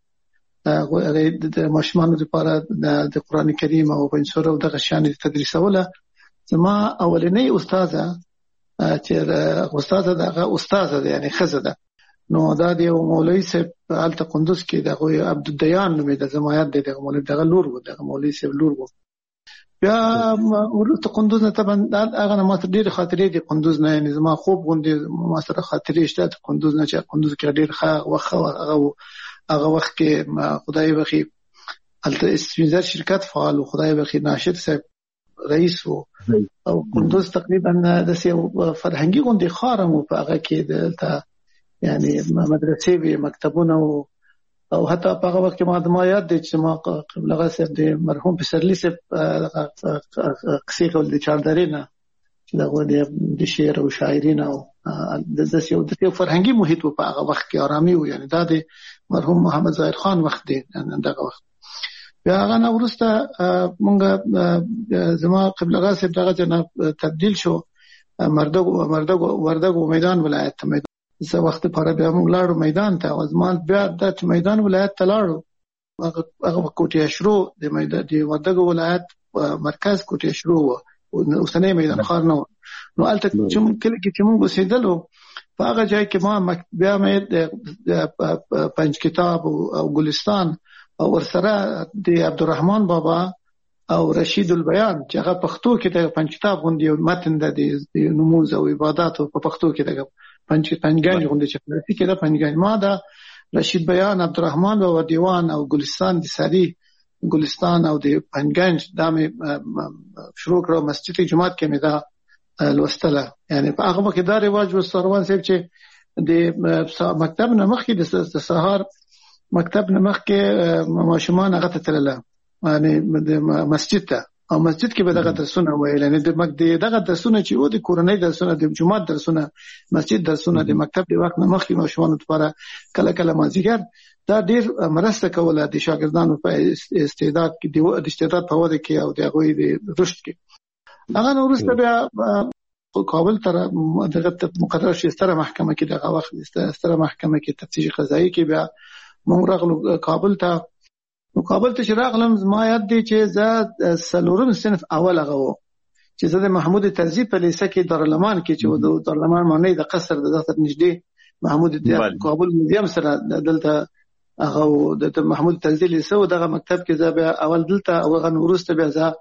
د ماشومانو لپاره د قرآن کریم او بنسور او دغه شان تدریسوله. زما اولنۍ استاده چې استاده دغه استاده یعنی خزه ده نو دا د مولوی صاحب هلته قندوز کې دغه عبدالدیان نومېده. زما یاد دی دغه مولوی دغه لور و دغه مولوی صاحب لور و. بیا ورته قندوز نه طبعا هغه نه ماته ډېرې خاطرې دي قندوز نه یعنې زما خوب غوندې ما سره خاطرې شته د قندوز نه چې قندوز کې ډېر ښه وخت هغه هغه وخت کې خدای بخښي هلته سپین زر شرکت فعال و خدای بخښي ناشد صاحب رئیس و او قندوز تقریبا داسې یو فرهنګي غوندې ښار هم و په هغه کې دلته یعنې مدرسې وې مکتبونه و او حتی په هغه وخت کې ما د ما یاد دی چې ما قبلغه صاحب د مرحوم پسرلي صاحب قصې کول د چاردرې نه چې دغه د شعر او شاعري نه د داسې یو د فرهنګي محیط په هغه وخت کې آرامي و، یعنی دا د مرحوم محمد ظاهر خان وخت دی دغه وخت. بیا هغه نه وروسته مونږ زما قبله غا صاحب دغه جناب تبدیل شو مردګو مردګو وردګو میدان ولایت ته. میدان زه وخت لپاره بیا موږ لاړو میدان ته، او زما بیا د میدان ولایت ته لاړو. هغه هغه کوټه اشرو د میدان د وردګو ولایت مرکز کوټه اشرو و، اوسنۍ میدان خار نه و. نو الته چې موږ کله کې چې موږ اوسېدلو په هغه ځای کې ما بیا مې پنځ کتاب او ګلستان او ورسره د عبدالرحمن بابا او رشید البیان چې هغه پښتو کې د پنځ کتاب غوندي متن د نموز او عبادت په پښتو کې د پنځ پنځګان غوندي چې فارسی کې د پنځګان ما د رشید بیان عبدالرحمن بابا دیوان او ګلستان د ساری ګلستان او د پنځګان د شروع کړو. مسجد جمعات کې مې دا لوستله، یعنی په هغه کې دا رواج و سروان صاحب چې د مکتب نه مخکې د سهار مکتب نه مخکې ماشومان هغه ته تلله، یعنی د مسجد ته، او مسجد کې به دغه درسونه ویل، یعنی د دغه درسونه چې و د کورنۍ درسونه د جمعات درسونه مسجد درسونه د مکتب د وخت نه مخکې ماشومان لپاره کله کله مازیګر دا ډیر مرسته کوله د شاګردانو په استعداد کې د استعداد په وده کې او د هغوی د رشد کې. هغه نو وروسته بیا کابل ته دغه مقرر شي ستره محکمه کې دغه وخت ستره محکمه کې تفتیش قضایي کې بیا موږ راغلو کابل ته. نو کابل ته چې راغلم زما یاد دی چې زه څلورم صنف اول هغه و چې زه د محمود طرزي په لیسه کې دارالمان کې چې د دارالمان معنی د قصر د دفتر نږدې محمود کابل میوزیم سره دلته هغه د محمود طرزي لیسه او دغه مکتب کې زه بیا اول دلته او هغه وروسته بیا زه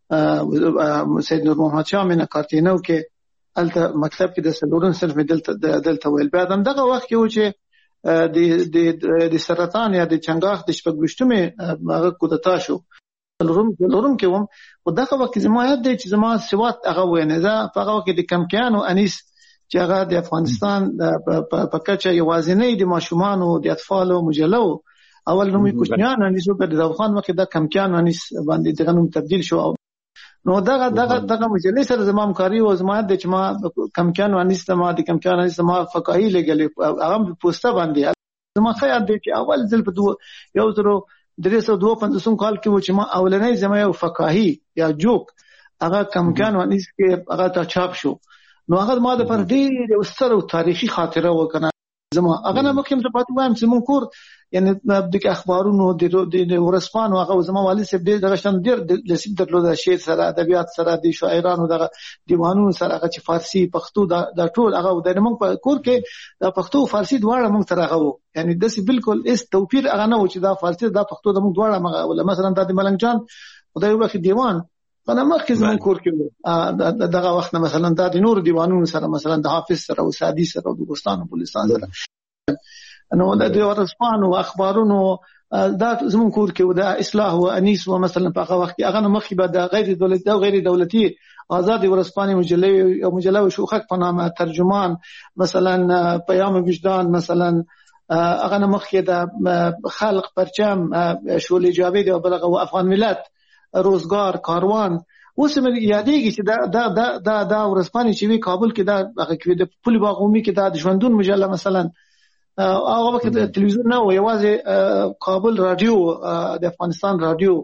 سید نور محمد شاه مینه کارتینو کې الته مکتب کې د څلورم صنف دلته دلته ویل. بیا هم دغه وخت کې و چې د د د سرطان یا د چنګاخ د شپږشتمه هغه کودتا شو لورم لورم کې وم. او دغه وخت زما یاد دی چې زما سوات هغه وینه ده په هغه کې د کمکیانو انیس چې هغه د افغانستان په کچه یوازینی د ماشومان او د اطفالو مجلو اول نومي کوچنیان انیسو په د افغان وخت د کمکیانو انیس باندې دغه نوم تبدیل شو. نو دغه دغه دغه مجلې سره زما همکاري او زما د چې ما کمکیانو انیس ته ما د کمکیانو انیس ما فقاهي لګلې هغه په پوسټه باندې زما خیال دی چې اول ځل په دوه یو زرو درې سوه دوه پنځوسم کال کې و چې ما اولنۍ زما یو فقاهي یا جوک هغه کمکیانو انیس کې هغه ته چاپ شو. نو هغه ما د پر ډېر یو ستر تاریخي خاطره وکنه زما هغه نه مخکې ته پاتې وایم چې مونږ کور یعنی د اخبارونو د ورسپانو هغه زما والد صاحب ډېر دغه شان ډېر لسیب درلود شعر سره ادبیات سره د شاعرانو دغه دیوانونو سره هغه چې فارسی پښتو دا ټول هغه د موږ په کور کې د پښتو فارسی دواړه موږ سره هغه وو، یعنی داسې بالکل هیڅ توپیر هغه نه و چې دا فارسی دا پښتو د موږ دواړه ولا مثلا د ملنګ جان خدای وبخښي دیوان انا مخکې زمون کور کې دغه وخت مثلا د نور دیوانونو سره مثلا د حافظ سره او سعدي سره او د ګستان پولیسان سره نو د ورسپانو اخبارونو دا زمون کور کې د اصلاح او انیس و مثلا په هغه وخت هغه مخکې به د غیر دولتي او غیر دولتي آزاد ورسپاني مجلې او مجله شوخک په نامه ترجمان مثلا پیام وجدان مثلا هغه مخکې د خلق پرچم شولې جاوید او بلغه افغان ملت روزګار کاروان اوس مې یادېږي چې دا دا دا دا دا ورسپاني چې وی کابل کې دا هغه کې د پل باغومي کې دا د ژوندون مجله مثلا هغه وخت تلویزیون نه و، یوازې کابل رادیو د افغانستان رادیو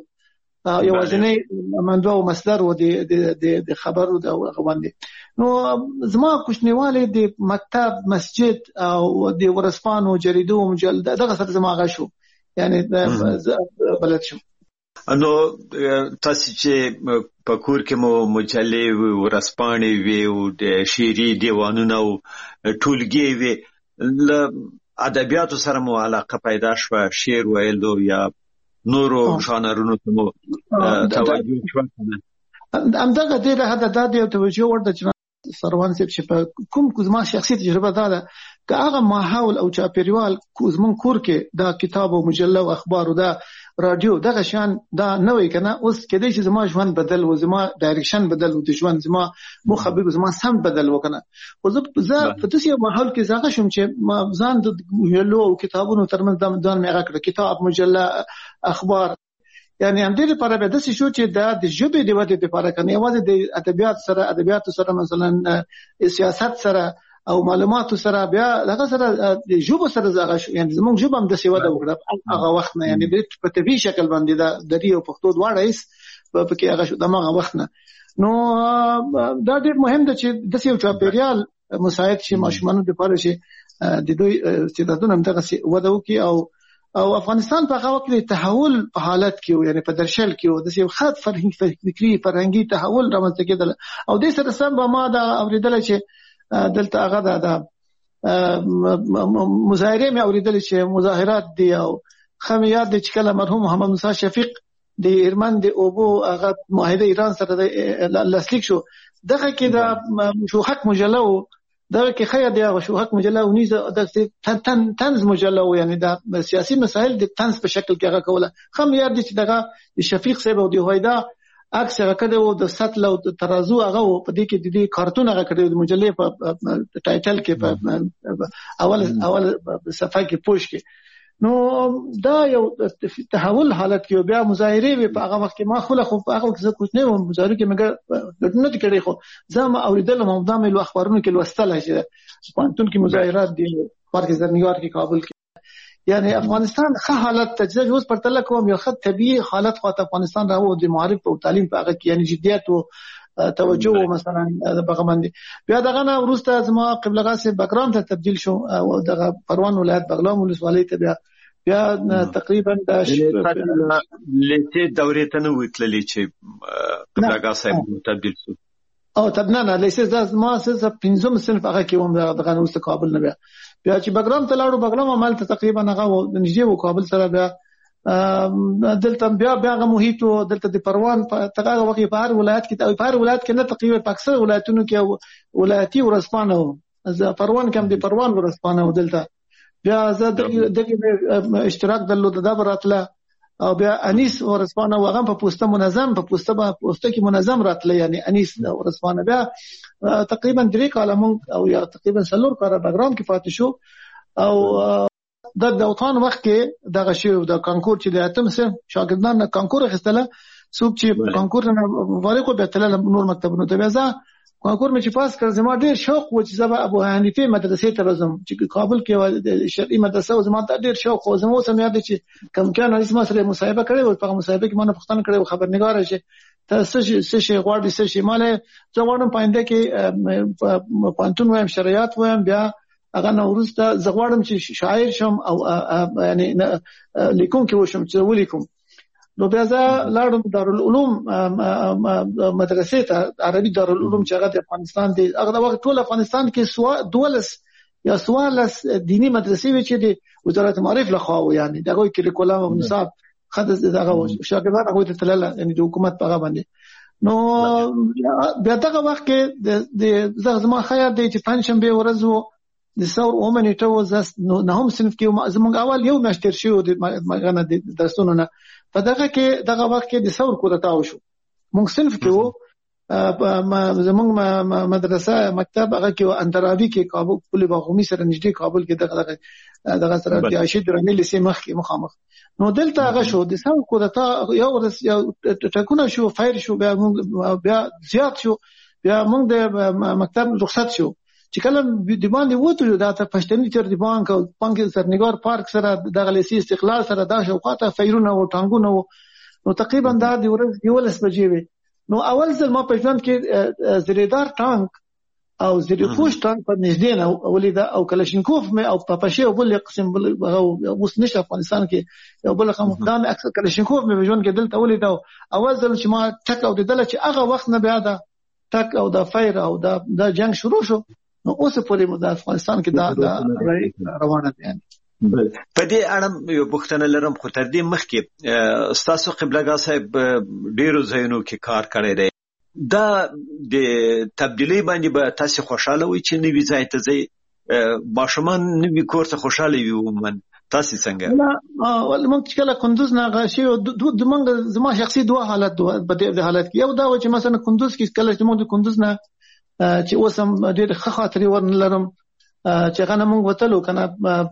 یوازینی منبع او مصدر و د د خبرو د غوندي. نو زما کوچنیواله د مکتب مسجد او د ورسپانو جریدو مجله دغه سره زما غشو یعنی بلد شم. نو تاسو چې په کور کې مو مجلې ورسپانې وي او د شعري دیوانونه او ټولګي وي له ادبیاتو سره مو علاقه پیدا شوه، شعر ویلو یا نورو ژانرونو ته مو توجه شوه؟ همدغه دی د حد د دې توجه ورته چې سروان صاحب چې په کوم کومه شخصي تجربه ده که هغه ماحول او چاپیریال کوزمن کور کې دا کتاب او مجله او اخبار او دا رادیو دغه شان دا نه وای کنه اوس کېدای چې زما ژوند بدل و زما ډایرکشن بدل و د ژوند زما مخبر زما سم بدل وکنه. او زه په داسې ماحول کې زاغه شوم چې ما ځان د مجلو او کتابونو ترمنځ د ځان مې هغه کتاب مجله اخبار یعنی هم دې لپاره به داسې شو چې دا د ژبې د ودې لپاره کنه یوازې د ادبیات سره ادبیات سره مثلا سیاست سره او معلوماتو سره بیا هغه سره د ژبو سره زغه یعنی زموږ ژبه هم د سیوا د وکړه هغه وخت نه یعنی په طبي شکل باندې د دری او پښتو دواړه هیڅ په کې هغه شو دغه وخت نه. نو دا ډېر مهم ده چې د یو چاپیریال مساعد شي ماشومان د پاره شي د دوی استعدادونه هم دغه وده وکړي او او افغانستان په هغه وخت کې تحول په حالت کې یعنی په درشل کې د یو خاص فرهنګي فکری فرهنګي تحول رامنځته کېدل او د سره سم به ما دا اوریدل چې دلته هغه د مظاهره مې اوریدل چې مظاهرات دي او خمیات د چکله مرحوم محمد موسی شفیق د ایرمن د اوبو هغه معاهده ایران سره د لاسلیک شو دغه کې د شو حق مجله دغه کې خیر دی هغه شو حق مجله ونیزه د تن تنز مجله یعنی د سیاسي مسایل د تنز په شکل کې هغه کوله خم یاد دي چې دغه شفیق صاحب او د هویدا عکس هغه کړو د سطل او ترازو هغه په دې کې د دې کارتون هغه کړو د مجلې په ټایټل کې په اول اول صفحه کې پوښ کې. نو دا یو تحول حالت کې بیا مظاهره په هغه وخت کې ما خو له خو هغه څه کوڅ نه و مظاهره کې مګر نه کړی خو زما اوریدل مو د مې اخبارونو کې لوستل چې پانتون کې مظاهرات دي پارک زرنګار کې کابل کې یعنی افغانستان ښه حالت تجربه اوس پر تل کوم یو خط طبيعي حالت خو افغانستان راو د معارف او تعلیم په هغه کې یعنی جديت او توجه مثلا دغه باندې بیا دغه نه ورسته زما قبلغه سي بګرام ته تبديل شو او دغه پروان ولایت بغلام ولسوالۍ ته بیا بیا تقریبا د لته دورې ته نو وتللی چې قبلغه صاحب تبديل شو او تبنا نه لیسه د ما سره پنځم صنف هغه کې هم دغه نو کابل نه بیا بیا چې بګرام ته لاړو بګرام عمل ته تقریبا هغه د نږدې و کابل سره بیا دلته بیا بیا هغه محیط او دلته د پروان په تغه وقې په هر ولایت کې په هر ولایت کې نه تقریبا په اکثر ولایتونو کې ولایتي ورسپانه و پروان کې هم د پروان ورسپانه و دلته بیا زه دغه اشتراک درلود د براتله او بیا انیس ورسپانه وغه په پوسټه منظم په پوسټه په پوسټه کې منظم راتله یعنی انیس ورسپانه بیا تقریبا درې کاله مونږ او یا تقریبا څلور کاله بګرام کې پاتې شو او د دوطان وخت کې دغه شی د کانکور چې د اتم سه شاګردان کانکور خستله څوک چې کانکور نه مبارک به تل نور مکتبونو ته بیا کانکور مې چې پاس کړ زما ډیر شوق و چې زما ابو حنیفه مدرسې ته راځم چې کابل کې شرعي مدرسه و زما ډیر شوق و زما سم یاد چې کم کان اسمه سره مصاحبه کړې و په مصاحبه کې ما نه پښتنه کړې و خبرنګار شي ته څه څه شي غواړي څه شي مال زه غواړم پاینده کې پانتون وایم شریعت وایم بیا هغه نو ورسته زه غواړم چې شاعر شم او یعنی لیکون کې وشم چې ولیکم. نو بیا زه لاړم دارالعلوم مدرسې ته عربي دارالعلوم چې هغه د افغانستان دی هغه د وخت ټول افغانستان کې سوا دولس یا سوالس دینی مدرسې وی چې د وزارت معارف له خوا یعنی دغه کریکولم او نصاب خدای دغه شاګردان هغه ته تلل یعنی د حکومت په هغه باندې. نو بیا دغه وخت کې د زغزما خیر دی چې پنځشنبه ورځ وو د ثور اومنې ته وزس نه هم صنف کې زمونږ اول یو مشتر شو د مغنه د درسونو نه په دغه کې دغه وخت کې د ثور کو دتاو شو مونږ صنف کې وو زمونږ مدرسه مکتب هغه کې اندرابي کې کابل پل باغومي سره نږدې کابل کې دغه دغه سره د عاشق درنې لسې مخ کې مخامخ نو دلته هغه شو د ثور کو دتا یو ورس یو ټکونه شو فایر شو بیا مونږ بیا زیات شو بیا مونږ د مکتب رخصت شو چې کله د باندې وته دا ته پښتني چر دی بانک او بانک سرنګار پارک سره د غلیسي استقلال سره دا شوقاته فیرونه او ټانګونه نو تقریبا دا د ورځ یولس بجې وي. نو اول ځل ما په ژوند کې زریدار ټانک او زری خوش ټانک په نږدې نه ولیدا او کلاشینکوف مې او پپشه او بل قسم بل اوس نشه افغانستان کې یو بل خمدان اکثر کلاشینکوف مې په ژوند کې دلته ولیدا اول ځل چې ما ټک او دل چې هغه وخت نه بیا دا ټک او دا فایر او دا د جنگ شروع شو نو اوس پورې د افغانستان کې دا روانه دي. په دې اړه یو پوښتنه لرم خو تر دې مخکې ستاسو قبلګا صاحب ډیرو ځایونو کې کار کړی دی دا د تبدیلی باندې به تاسو خوشاله وي چې نوی ځای ته ځي ماشومان نوی کور ته خوشاله وي ومن تاسو څنګه؟ نه ول موږ چې کله کندوز نه غاشي د موږ زما شخصي دوه حالت په دې حالت کې یو دا و چې مثلا کندوز کې کله چې موږ د کندوز نه چې اوسم ډېر ښه خاطرې ورنلرم چې هغه موږ وتلو کنه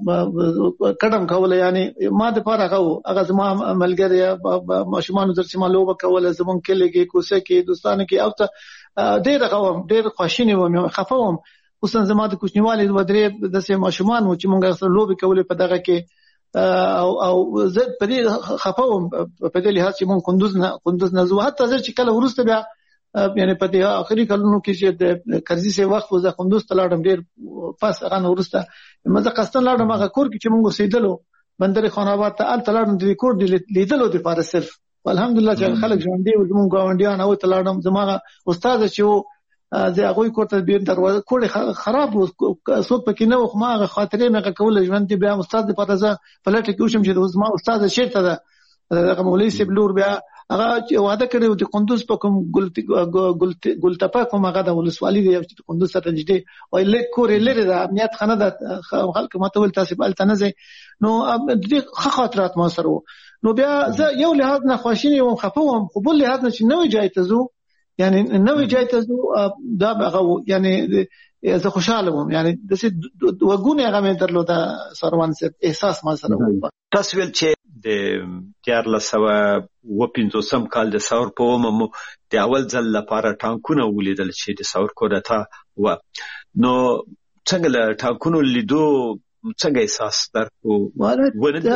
قدم کوله یعنی ما د پاره غو هغه زما ملګری ماشومان در چې ما لوبه کوله زمونږ کلیږي کوڅه کې دوستانه کې او ته ډېر غوم ډېر خوشینه وم خفوم خصوصا زما د کوچنیوالي دوه درې داسې ماشومان وو چې موږ سره لوبې کولې په دغه کې او او زه په دې خفه وم په دې لحاظ چې موږ کندوز نه کندوز نه زو حتی زه چې کله وروسته بیا یعنی په دې اخري کلونو کې چې د کرزي سي وخت وزه کندوز ته لاړم ډېر پاس هغه وروسته مزه قصتن لاړم هغه کور کې چې موږ اوسېدلو بندر خان آباد ته ال تلاړم د کور د لیدلو لپاره صرف الحمدلله چې خلک ژوند دی زموږ ګاونډیان او تلاړم زموږ استاد چې زه هغه کوټه به دروازه کوړه خراب څوک پکې نه و خو ما خاطرې مې کول ژوند دی بیا استاد لپاره زه پلټ کې وشم چې زما استاد شیرته ده هغه مولوی سیب لور بیا هغه وعده کړو د کندوز په کوم ګل ګل ګلټپا کوم هغه د ولسوالۍ دی چې کندوز ته نږدې وای لیک کورې لري د امنیت خانه د خلک ماته ول تاسو بل تنه زی نو د خاطرات ما سره نو بیا زه یو لحاظ نه خواشینی وم خفه وم خو بل لحاظ نه چې نوې ځای ته زو یعنی نوې ځای ته زو دا هغه یعنی زه خوشاله وم یعنی د څه وګونه هغه مې درلوده سروان سره احساس ما سره و تاسو ول چې د دیارلس سوه اوه پنځوسم کال د ثور په اومه مو د اول ځل لپاره ټانکونه ولیدل چې د ثور کودتا و نو څنګه له ټانکونو لیدو څنګه احساس درکو ولته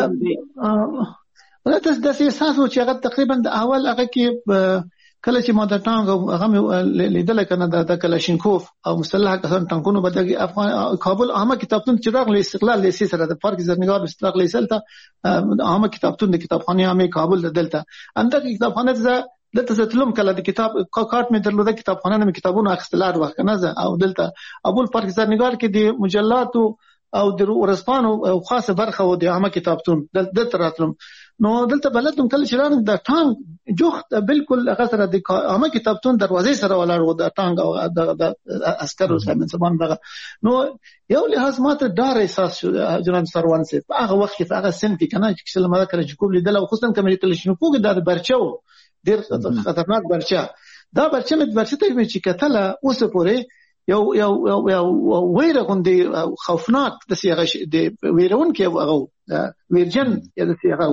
د احساس و چې هغه تقریبا د اول هغه کې کله چې ما د ټانک هغه لیدل کنه د کلاشینکوف او مسلح کسان ټانکونو بدګي افغان کابل عامه کتابتون چې راغلی استقلال لیسي سره د پارک زرنګار استقلال لیسلته عامه کتابتون د کتابخانه عامه کابل دلته انده کتابخانه ز دلته زتلم کله د کتاب کارت مې درلوده کتابخانه مې کتابونه اخستلار وخت کنه او دلته ابو پارک زرنګار کې د مجلات او د ورسپانو خاصه برخه و د عامه کتابتون دلته راتلم نو دلته بلدم کله چې راغلم د ټانک جوخت بالکل هغه سره د عامه کتابتون دروازې سره ولاړ و د ټانک او د عسکرو سره سامان دغه نو یو لحاظ ماته ډار احساس جناب سروان سي په هغه وخت کې هغه سن کې کنه چې څلمه کله چې کوم لیدل او خصوصا کوم لیدل شنو کوګ د برچاو ډیر خطرناک برچا دا برچا مې برچا ته مې چې کتله اوس پورې یو یو یو ویره غوندي خوفناک د سیغه د ویرون کې هغه ویرجن یا د سیغه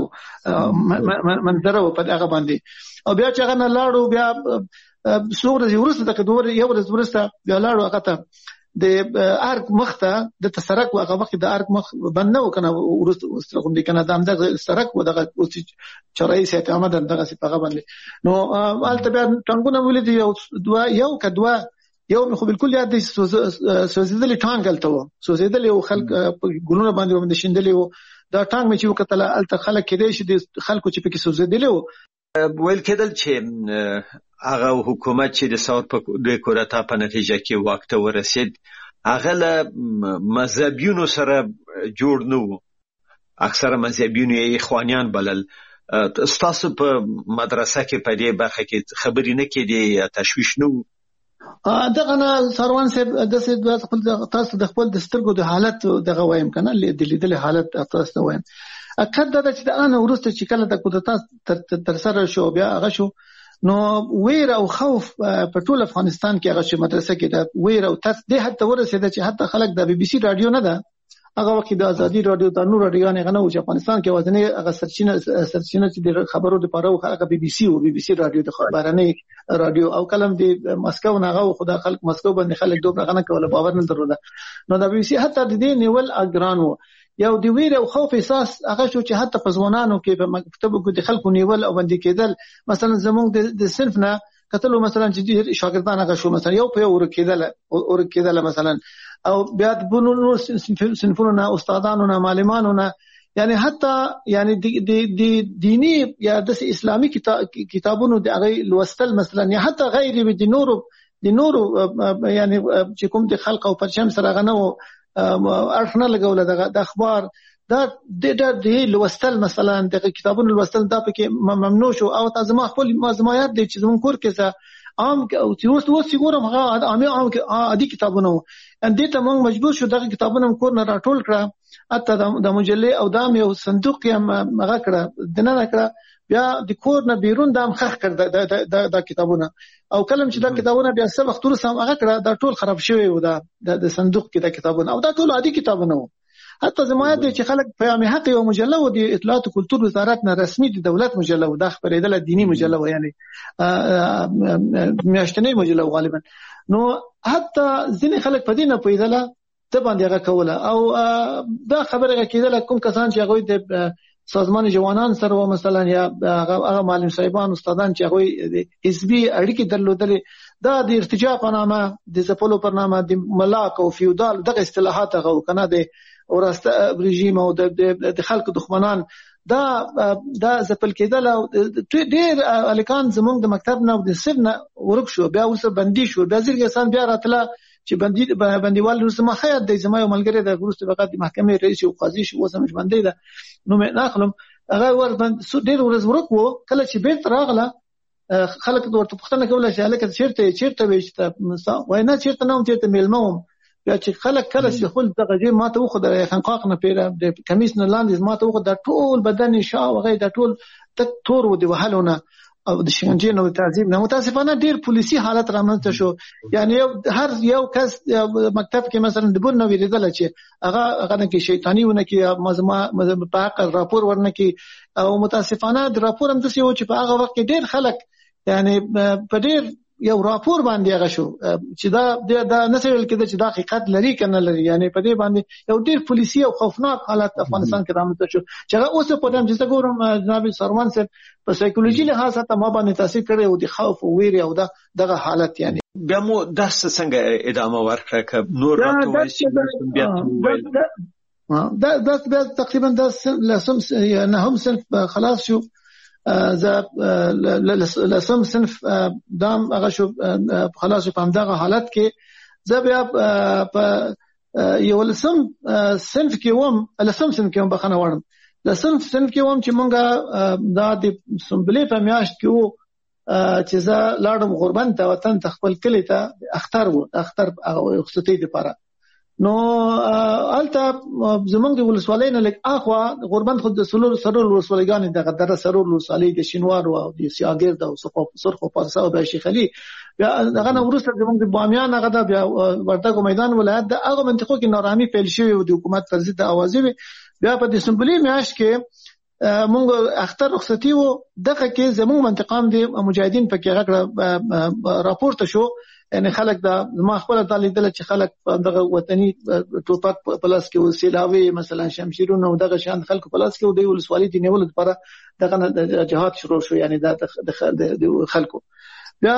منظره په هغه باندې او بیا چې هغه نه لاړو بیا څوره ورسته د دوه یو ورځ ورسته بیا لاړو هغه ته د ارګ مخته د تسرک هغه وخت د ارګ مخ بند نه وکنه ورسته غوندي کنه د امده سرک و دغه چرای سیت آمد دغه سی په باندې نو البته بیا څنګه ولې یو دوا یو کدوا یو خو بالکل یاد دي سوزیدلې ټانګ هلته و سوزیدلې او خلک ګلونه باندې باندې شیندلې و دا ټانګ مې چې وکتل الته خلک کې دي چې خلکو چې پکې سوزیدلې و ویل کېدل چې هغه حکومت چې د ثور په د کودتا په نتیجه کې وخت ورسید هغه له مذهبیونو سره جوړ نه و اکثره مذهبیون یې اخوانیان بلل تاسو په مدرسه کې په دې برخه کې خبرې نه کېدې تشویش نه و دغه نه سروان صاحب د خپل تاسو د خپل د سترګو د حالت دغه وایم کنه د لیدل حالت تاسو وایم اکد دا چې د ان ورسته چې کله د کودتا تر سره شو بیا هغه شو نو ویر او خوف په ټول افغانستان کې هغه چې مدرسه کې د ویر او تاسو د حتی ورسېد چې حتی خلک د بي بي سي رادیو نه ده هغه وخت د ازادي رادیو د نور رادیو نه غنو چې افغانستان کې وزنه هغه سرچینه سرچینه چې د خبرو لپاره هغه بي بي سي او بي بي سي رادیو د خبرانه رادیو او کلم د مسکو نه هغه خدای خلک مسکو باندې خلک دوه غنه کوله باور نه درلوده نو د بي بي سي حتی د دې نیول اګران وو یو د ویر او خوف احساس هغه شو چې حتی په ځوانانو کې په مکتبو کې د خلکو نیول او باندې کېدل مثلا زموږ د صنف نه کتلو مثلا چې شاګردان هغه شو مثلا یو په ور کېدل ور کېدل مثلا او بیا د بونو صنفونو نه استادانو نه معلمانو نه یعنی حتی یعنی د د دینی یا د اسلامي کتابونو د هغه لوستل مثلا یا حتی غیر د نورو د نورو یعنی چې کوم د خلق او پرچم سره غنو ارخنه لګول د اخبار دا د د لوستل مثلا د کتابونو لوستل دا پکې ممنوع شو او تاسو ما خپل مزمایات دي چې زموږ کور کې عام او چې اوس اوس ګورم هغه عامه عام عادي کتابونه ان دې ته موږ مجبور شو دغه کتابونه کور نه راټول کړه اته د مجلې او دام یو صندوق یې هغه کړه دنه کړه بیا د کور نه بیرون دام خخ کړ د کتابونه او کلم چې دا کتابونه بیا څه وخت ورسم هغه کړه دا ټول خراب شوی و دا د صندوق کې د کتابونه او دا ټول عادي کتابونه و حتی زمایت دی چې خلک پیام حق یو مجله و د اطلاعات او کلتور وزارت نه رسمي د دولت مجله و د خبرېدل دینی مجله و یعنی میاشتنی مجله غالبا نو حتی ځینې خلک په دې نه پوهېدله ته باندې هغه کوله او دا خبره کېدله کوم کسان چې هغوی د سازمان جوانان سره و مثلا یا هغه معلم صاحبان استادان چې هغوی د حزبي اړیکې درلودلې دا د ارتجاع په نامه د ځپلو په نامه د ملاک او فیودال دغه اصطلاحات هغه کنه د وراسته رژیم او د خلکو دښمنان دا دا ځپل کېدل او ډېر الکان زموږ د مکتب نه او د سر نه ورک شو بیا اوس بندي شو بیا ځینې کسان بیا راتله چې بندي بندیوال روسه ما خیاط د زما یو ملګری د ګروست فقط د محکمې رئیس او قاضي شو اوس هم ژوندی ده نو مې ناخلم هغه ور باندې ډېر ورځ ورک وو کله چې بیرته راغله خلک ورته پوښتنه کوله چې هلکه چیرته چیرته وې چې وای نه چیرته نه چیرته میلمه وم بیا چې خلک کله چې خپل دغه جې ماته وخو د خنقاق نه پیره د کمیس نه لاندې ماته وخو د ټول بدن شا وغه د ټول تک تور و دی وهلونه او د شکنجې نو تعذيب نه متاسفانه ډیر پولیسي حالت رامنځته شو یعنی هر یو کس مکتب کې مثلا د بل نو ویریدل چې هغه هغه نه کې شیطانی ونه کې مزما په حق راپور ورنه کې او متاسفانه د راپور هم د سی و چې په هغه وخت کې ډیر خلک یعنی په ډیر یو راپور باندې هغه شو چې دا دا نسویل کېده چې دا حقیقت لري کنه لري یعنی په دې باندې یو ډیر پولیسي او خوفناک حالت افغانستان کې رامنځته شو چې هغه اوس په دې چې ګورم جناب سروان صاحب په سایکولوژي لحاظ ته ما باندې تاثیر کړی او د خوف او ویره او دا دغه حالت یعنی بیا مو د څنګه ادامه ورکړه ک نور راته وایي بیا دا دا بیا تقریبا دا لسم نه هم صرف خلاص شو ز لسم صنف دام هغه شو خلاص په همدغه حالت کې ز بیا په یو لسم صنف کې وم لسم صنف کې وم بخنه وړم لسم صنف کې وم چې مونږه دا د سمبلې په میاشت کې وو چې ز لاړم غربن ته وطن تخپل کلی ته اختر وو اختر رخصتي لپاره نو الته زمونږ د ولسوالۍ نه لک اخوا غربند خود د سرور سرور ولسوالۍ دغه در سرور ولسوالۍ د شینوار او د سیاګرد او سرخو پارسا او شیخ علي بیا دغه نو ورسره زمونږ د بامیان هغه د بیا ورتګو میدان ولایت د هغه منطقو کې نارامي پیل شوی او د حکومت پر ضد اوازې بیا په د سمبلې میاش کې مونږ اختر رخصتي وو دغه کې زموږ منطقام د مجاهدین په کې هغه راپورته شو یعنی خلک دا ما خپل تعلیدل چې خلک دغه وطني ټوپک په لاس کې وسیلاوي مثلا شمشیرونه او دغه شان خلکو په لاس کې د ولسوالۍ دی نیول لپاره دغه جهاد شروع شو یعنی دا د خلکو بیا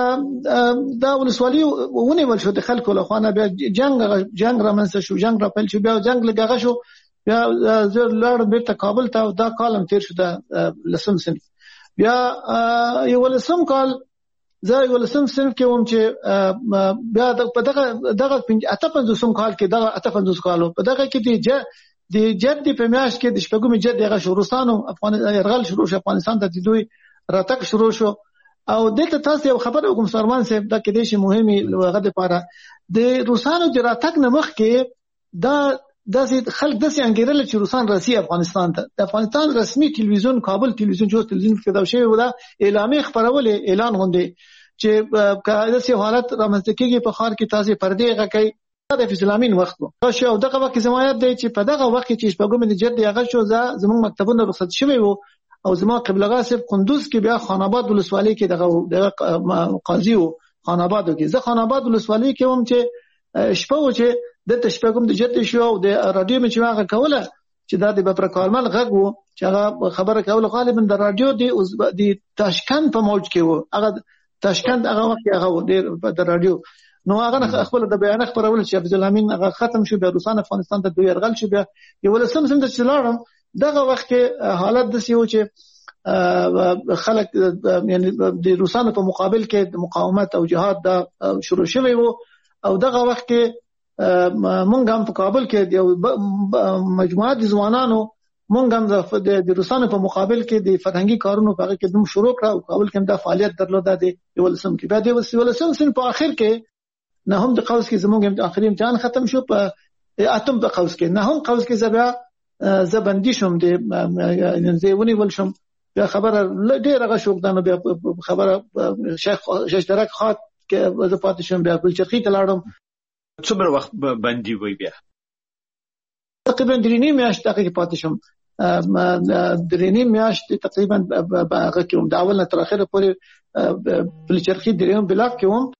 دا ولسوالۍ ونیول شو د خلکو له خوانه بیا جنگ جنگ را منځ شو جنگ را پیل شو بیا جنگ لګغه شو بیا زه لړ بیرته کابل ته دا کالم تیر شو د لسم صنف بیا یو لسم کال زه یو لسم صنف کې وم چې بیا په دغه دغه اته پنځوسم کال کې دغه اته پنځوس کالو په دغه کې د د جد په میاشت کې د شپږم جد دغه شروستانو افغان يرغل شروع شو افغانستان ته د دوی راتګ شروع شو او دلته تاسو یو خبر وکم سرمان صاحب دا کې د شي مهمي لغه لپاره د روسانو د راتګ نمخ کې دا داسې خلک داسې انګیرل چې روسان راسي افغانستان ته د افغانستان رسمي ټلویزیون کابل ټلویزیون جو ټلویزیون کې دا شی ودا اعلانې خبرول اعلان غونډه چې کله حالت رامنځته کېږي په خار کې تاسو پردې غکې د اسلامین وخت وو شو دغه وخت زمایت دی چې په دغه وخت کې چې شپږم د جد هغه شو زموږ مکتبونه رخصت شوی وو او زما قبلغه صاحب قندوز کې بیا خان آباد ولسوالۍ کې دغه قاضي وو خان آباد کې زه خان آباد ولسوالۍ کې هم چې شپه و چې د تشپګم د جد شو او د رادیو مې چې هغه کوله چې دا د بپر کارمل غږ وو چې هغه خبره کوله غالبا د رادیو د تاشکند په موج کې وو هغه تاشکند هغه وخت هغه د رادیو نو هغه خپل د بیان خبرول چې عبد الامین هغه ختم شو بیا روسان افغانستان ته دوی يرغل شو بیا یو لسم سم د چلارم دغه وخت کې حالت د سیو چې خلک یعنی د روسانو په مقابل کې د مقاومت او جهاد دا شروع شوی وو او دغه وخت کې مونږ هم په کابل کې یو مجموعه د ځوانانو مونږ هم د روسانو په مقابل کې د فرهنګي کارونو په هغه کې دوم شروع کړ او کابل کې دا فعالیت درلوده د یو لسم کې بعد یو لسم سن په اخر کې نه هم د قوس کې زموږ د اخري امتحان ختم شو په اتم په قوس کې نه هم قوس کې زبیا زبندي شوم د زیونی ول شوم بیا خبره ډیره غا شوق دانو بیا خبره شیخ ششترک خاط کې زه پاتې شوم بیا بل چقی ته لاړم څومره وخت بندي وای بیا تقریبا درې نیم میاشت هغه کې پاتې شم، درې نیم میاشت تقریبا هغه کې د اول نه تر اخره پورې پلچرخي دریم بلاک کې وم.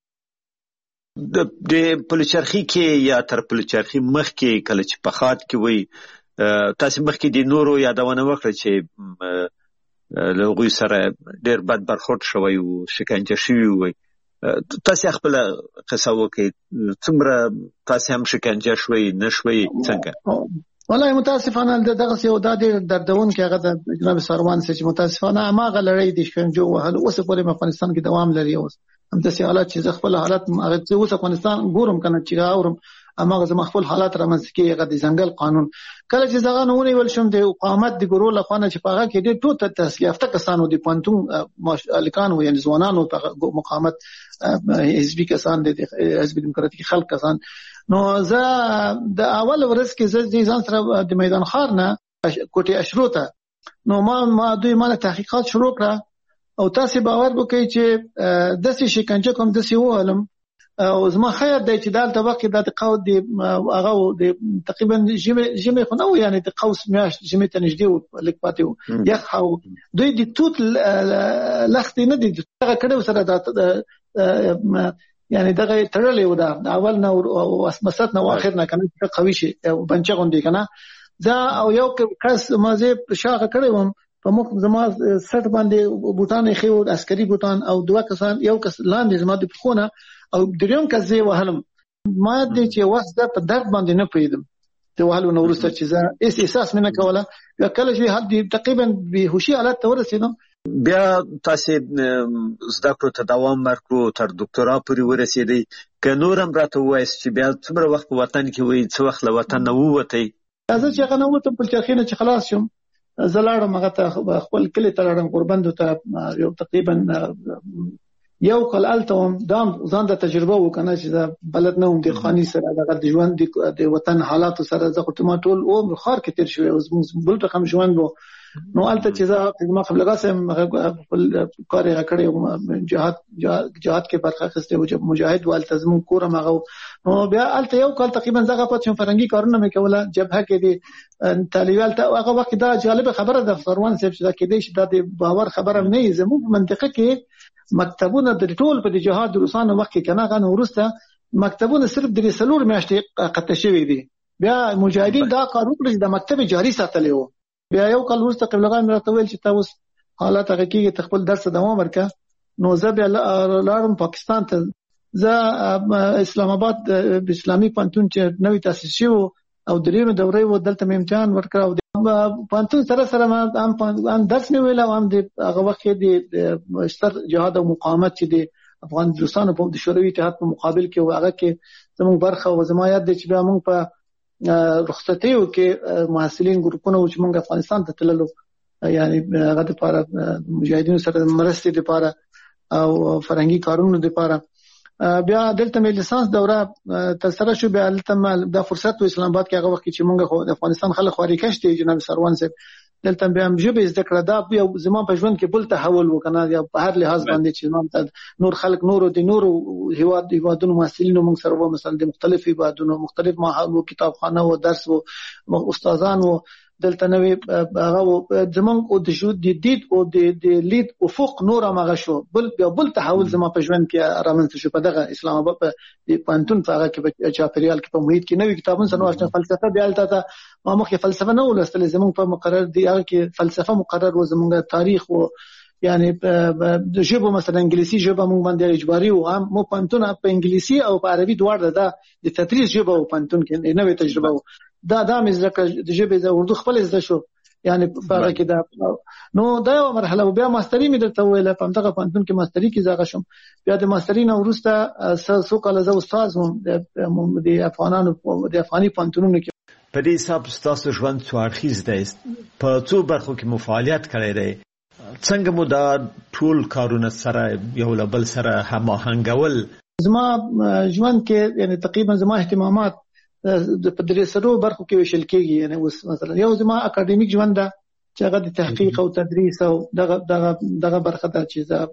د پلچرخي کې یا تر پلچرخي مخ کې کله چې په خاط کې وي تاسو مخ کې د نورو یادونه وکړه چې له هغوی سره ډېر بد برخورد شوی و، شکنجه شوي وي. تاسو خپل قصه وکړئ، څومره تاسو هم شکنجه شوي نه شوي څنګه؟ والله متاسفانه دغه یو د ډېر دردونکې هغه د جناب سروان چې متاسفانه هماغه لړۍ د شکنجو وهلو اوس پورې افغانستان کې دوام لري. اوس همداسې حالات چې خپل حالات هغه اوس افغانستان ګورم کنه چې اورم هماغه زما خپل حالات رامنځته کېږي. هغه د ځنګل قانون کله چې دغه نه ونیول شم د اقامت د ګروه لخوا نه چې په هغه کې ډېر ټول تحصیل یافته کسانو د پوهنتون الکان و یعنې ځوانانو په مقاومت حزبي کسان د حزب دیموکراتیک خلق کسان، نو زه د اول ورځ کې زه د ځان سره د میدان ښار نه کوټې اشرو ته نو ما ما دوی ما تحقیقات شروع کړه او تاسو باور وکړئ چې داسې شکنجه کوم داسې وهلم او زما خیر دی چې دالته وخت د قوت دی هغه د تقریبا جمع جمع خو نه و یعنی د قوس میاشت جمع ته نږدې و لیک پاتې و یخ او دوی د توت لختې نه دي هغه کړو سره د یعنی دغه تړلې و دا اول نه او اسمست نه اخر نه کنه قوي شي بنچ غوندي کنه دا او یو کس مازه شاغه کړم په مخ زما سټ باندې بوتان خو عسکري بوتان او دوه کسان یو کس لاندې زما د خونه او دریم کس زه وهلم ما دې چې واسطه په درد باندې نه پېدم ته وهلو نو ورسته چې زه اس احساس مې نه کوله کله چې حد تقریبا به هوشي حالت ته ورسېدم. بیا تاسو زده کړو ته دوام ورکړو تر ډاکټرا پورې ورسېدی که نور هم راته وایست چې بیا څومره وخت په وطن کې وای څو وخت له وطن نه ووتئ؟ زه چې هغه نه ووتم پلچرخي نه چې خلاص شم زه لاړم هغه ته خپل کلي ته لاړم قربندو ته یو تقریبا یو کال التهم دام ځان د تجربه وکنه چې بلد نه هم د خاني سره د ژوند د وطن حالات سره زه خو ټول او خار کې تیر شوی اوس بل رقم ژوند وو نو الته چې زه ما خپل لګاسم خپل کار یې کړی جهاد جهاد کې برخه اخیسته او مجاهد والتزم کورم هغه نو بیا الته یو کال تقریبا زغه پات فرنګي کارونه مې کوله جبهه کې دي طالبان ته هغه وخت دا جالب خبره د سروان صاحب چې دا کې دي چې د باور خبره نه زموږ منطقه کې مکتبونه د ټول په جهاد روسانو وخت کې کنه غن ورسته مکتبونه صرف د رسولور میاشتې قطع شوی دي بیا مجاهدین دا کار وکړي د مکتب جاری ساتلی وو بیا یو کال ورسته قبلغان راته ویل چې تاسو حالات هغه کې خپل درس دوام ورکړه نو زه بیا لاړم پاکستان ته زه اسلام آباد د اسلامي پانتون چې نوې تاسیس شو او دریمه دوره و دلته امتحان ورکړه پانتون سره سره ما هم درس مې ویل او هم د هغه وخت د ستر جهاد او مقاومت چې د افغان دوستانو په د شوروي اتحاد په مقابل کې هغه کې زموږ برخه او زما یاد دی چې بیا موږ په رخصتیو کې محصلین ګروپونه چې موږ افغانستان ته تللو یعنی هغه لپاره مجاهدینو سره مرستې لپاره او فرهنګي کارونو لپاره بیا دلته مې لیسانس دوره تر سره شو بیا دلته د فرصت په اسلام آباد کې هغه وخت چې موږ د افغانستان خلک خوري کشته جناب سروان صاحب دلته بیا هم جبه زده کړه دا بیا زموږ په ژوند کې بل تحول وکنه یا په هر لحاظ باندې چې زموږ نور خلک نور د نور هیواد هیوادونو مسلمانانو موږ سره مثلا د مختلف هیوادونو مختلف ماحول کتابخانه او درس او استادان او دلته نوې هغه زموږ او د شو د دید او د لید افق نور هغه شو بل بل تحول زموږ په ژوند کې رامنځته شو په دغه اسلام آباد په پانتون هغه کې چاپریال کې په محیط کې نوې کتابونه سره واشنه فلسفه بیا الته ما مخکې فلسفه نه ولستل زموږ په مقرر دی هغه کې فلسفه مقرر و زموږ تاریخ او یعنی د ژبه مثلا انګلیسي ژبه موږ باندې اجباري او هم مو پانتون په انګلیسي او په عربي دواړه ده د تدریس ژبه او پانتون کې نوې تجربه دا دا مې ځکه د ژبې د اردو خپل زده شو یعنی په هغه کې دا نو دا یو مرحله بیا ماستری مې درته ویل په همدغه پانتون کې ماستری کې زغه شم بیا د ماستری نه وروسته سو کال زه استاد وم د افغانانو د افغاني پانتونونو کې په دې حساب ستاسو ژوند څو اړخیز دی په څو برخو کې مفاعلیت کړی دی څنګه مو دا ټول کارونه سره یو له بل سره هماهنګول زما ژوند کې یعنی تقریبا زما اهتمامات د پدریسرو برخو کې وشل کېږي یعنی اوس مثلا یو زما اکیډمیک ژوند ده چې هغه د تحقیق او تدریس او دغه دغه دغه برخه ده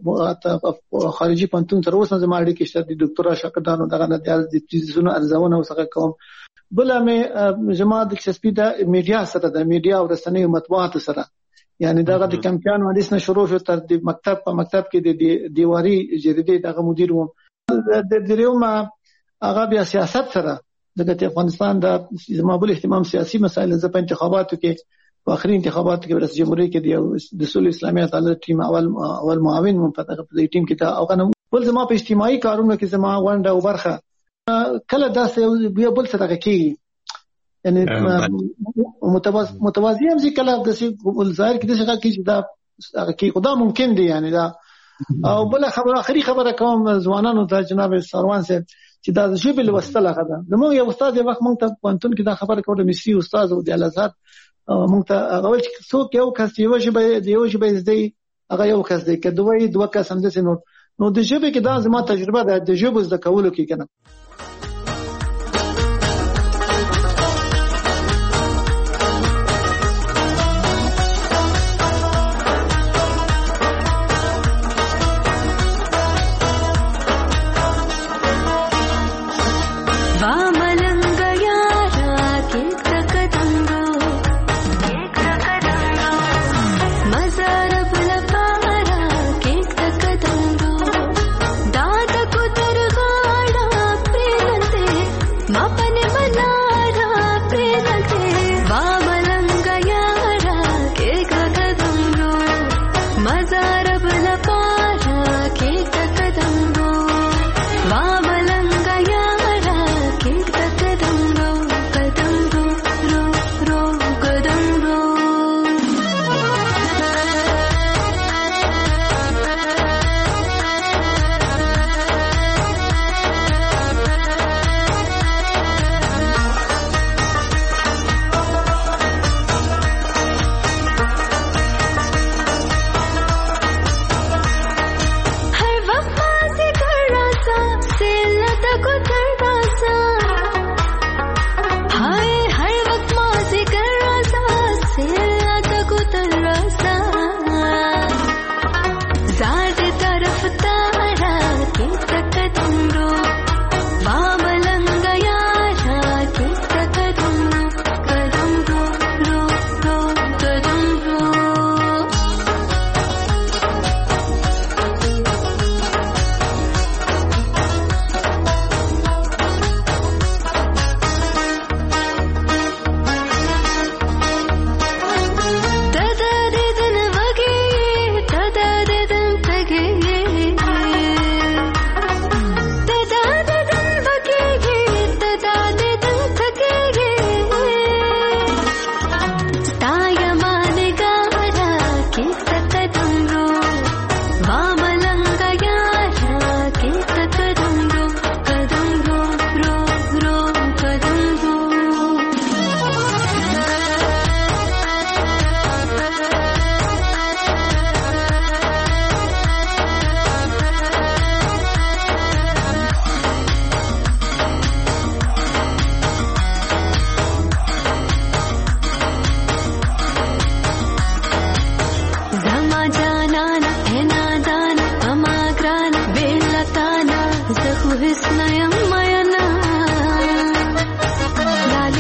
چې زه خارجي پانتون سره اوس زما اړیکې شته د ډاکټرا شاګردانو دغه نه د تیزونو ارزونه او څنګه کوم بل مې جما د دلچسپي د میډیا سره د میډیا او رسنیو مطبوعات سره، یعنی دغه د کمپیان حدیث نه شروع شو تر د مکتب په مکتب کې د دیواري جریدې دغه مدیر وم. د دریوم هغه بیا سیاست سره د افغانستان د زمابل اهتمام سیاسي مسایل ز په انتخاباتو کې په اخري انتخاباتو کې رئیس جمهوریت کې د سولې اسلامي عدالت ټیم اول اول معاون مم په دغه ټیم کې دا او بل زما په اجتماعي کارونو کې زما ونډه او برخه کله داسې بیا بل څه دغه کې یعنی متوازی هم ځکه کله داسې بل ظاهر کې داسې کې چې دا کې خدا ممکن دی یعنی دا او بل خبره اخري خبره کوم ځوانانو ته جناب سروان صاحب چې دا ژبه لوستل هغه زموږ یو استاد یو وخت مونږ ته پوهنتون کې دا خبره کوله مصری استاد او د الازهر مونږ ته هغه چې څوک یو کس یو ژبه دی یو ژبه زده هغه یو کس دی که دوی دوه کس هم داسې نو نو د ژبې کې دا زما تجربه ده د ژبې زده کولو کې کنه.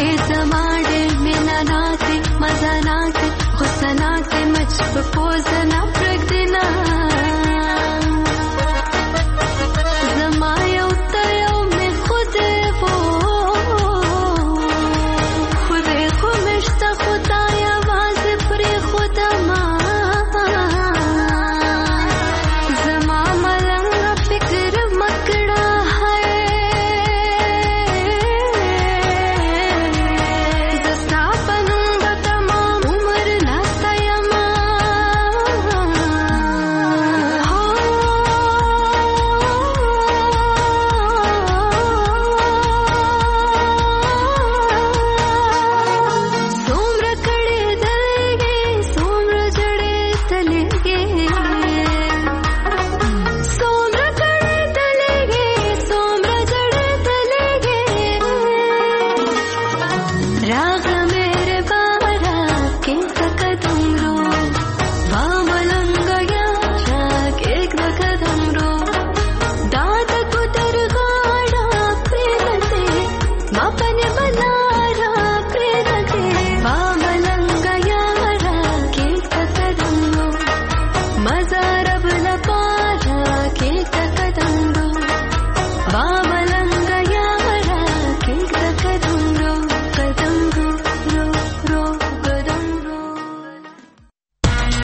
مزانات حسنات مجب پوزنا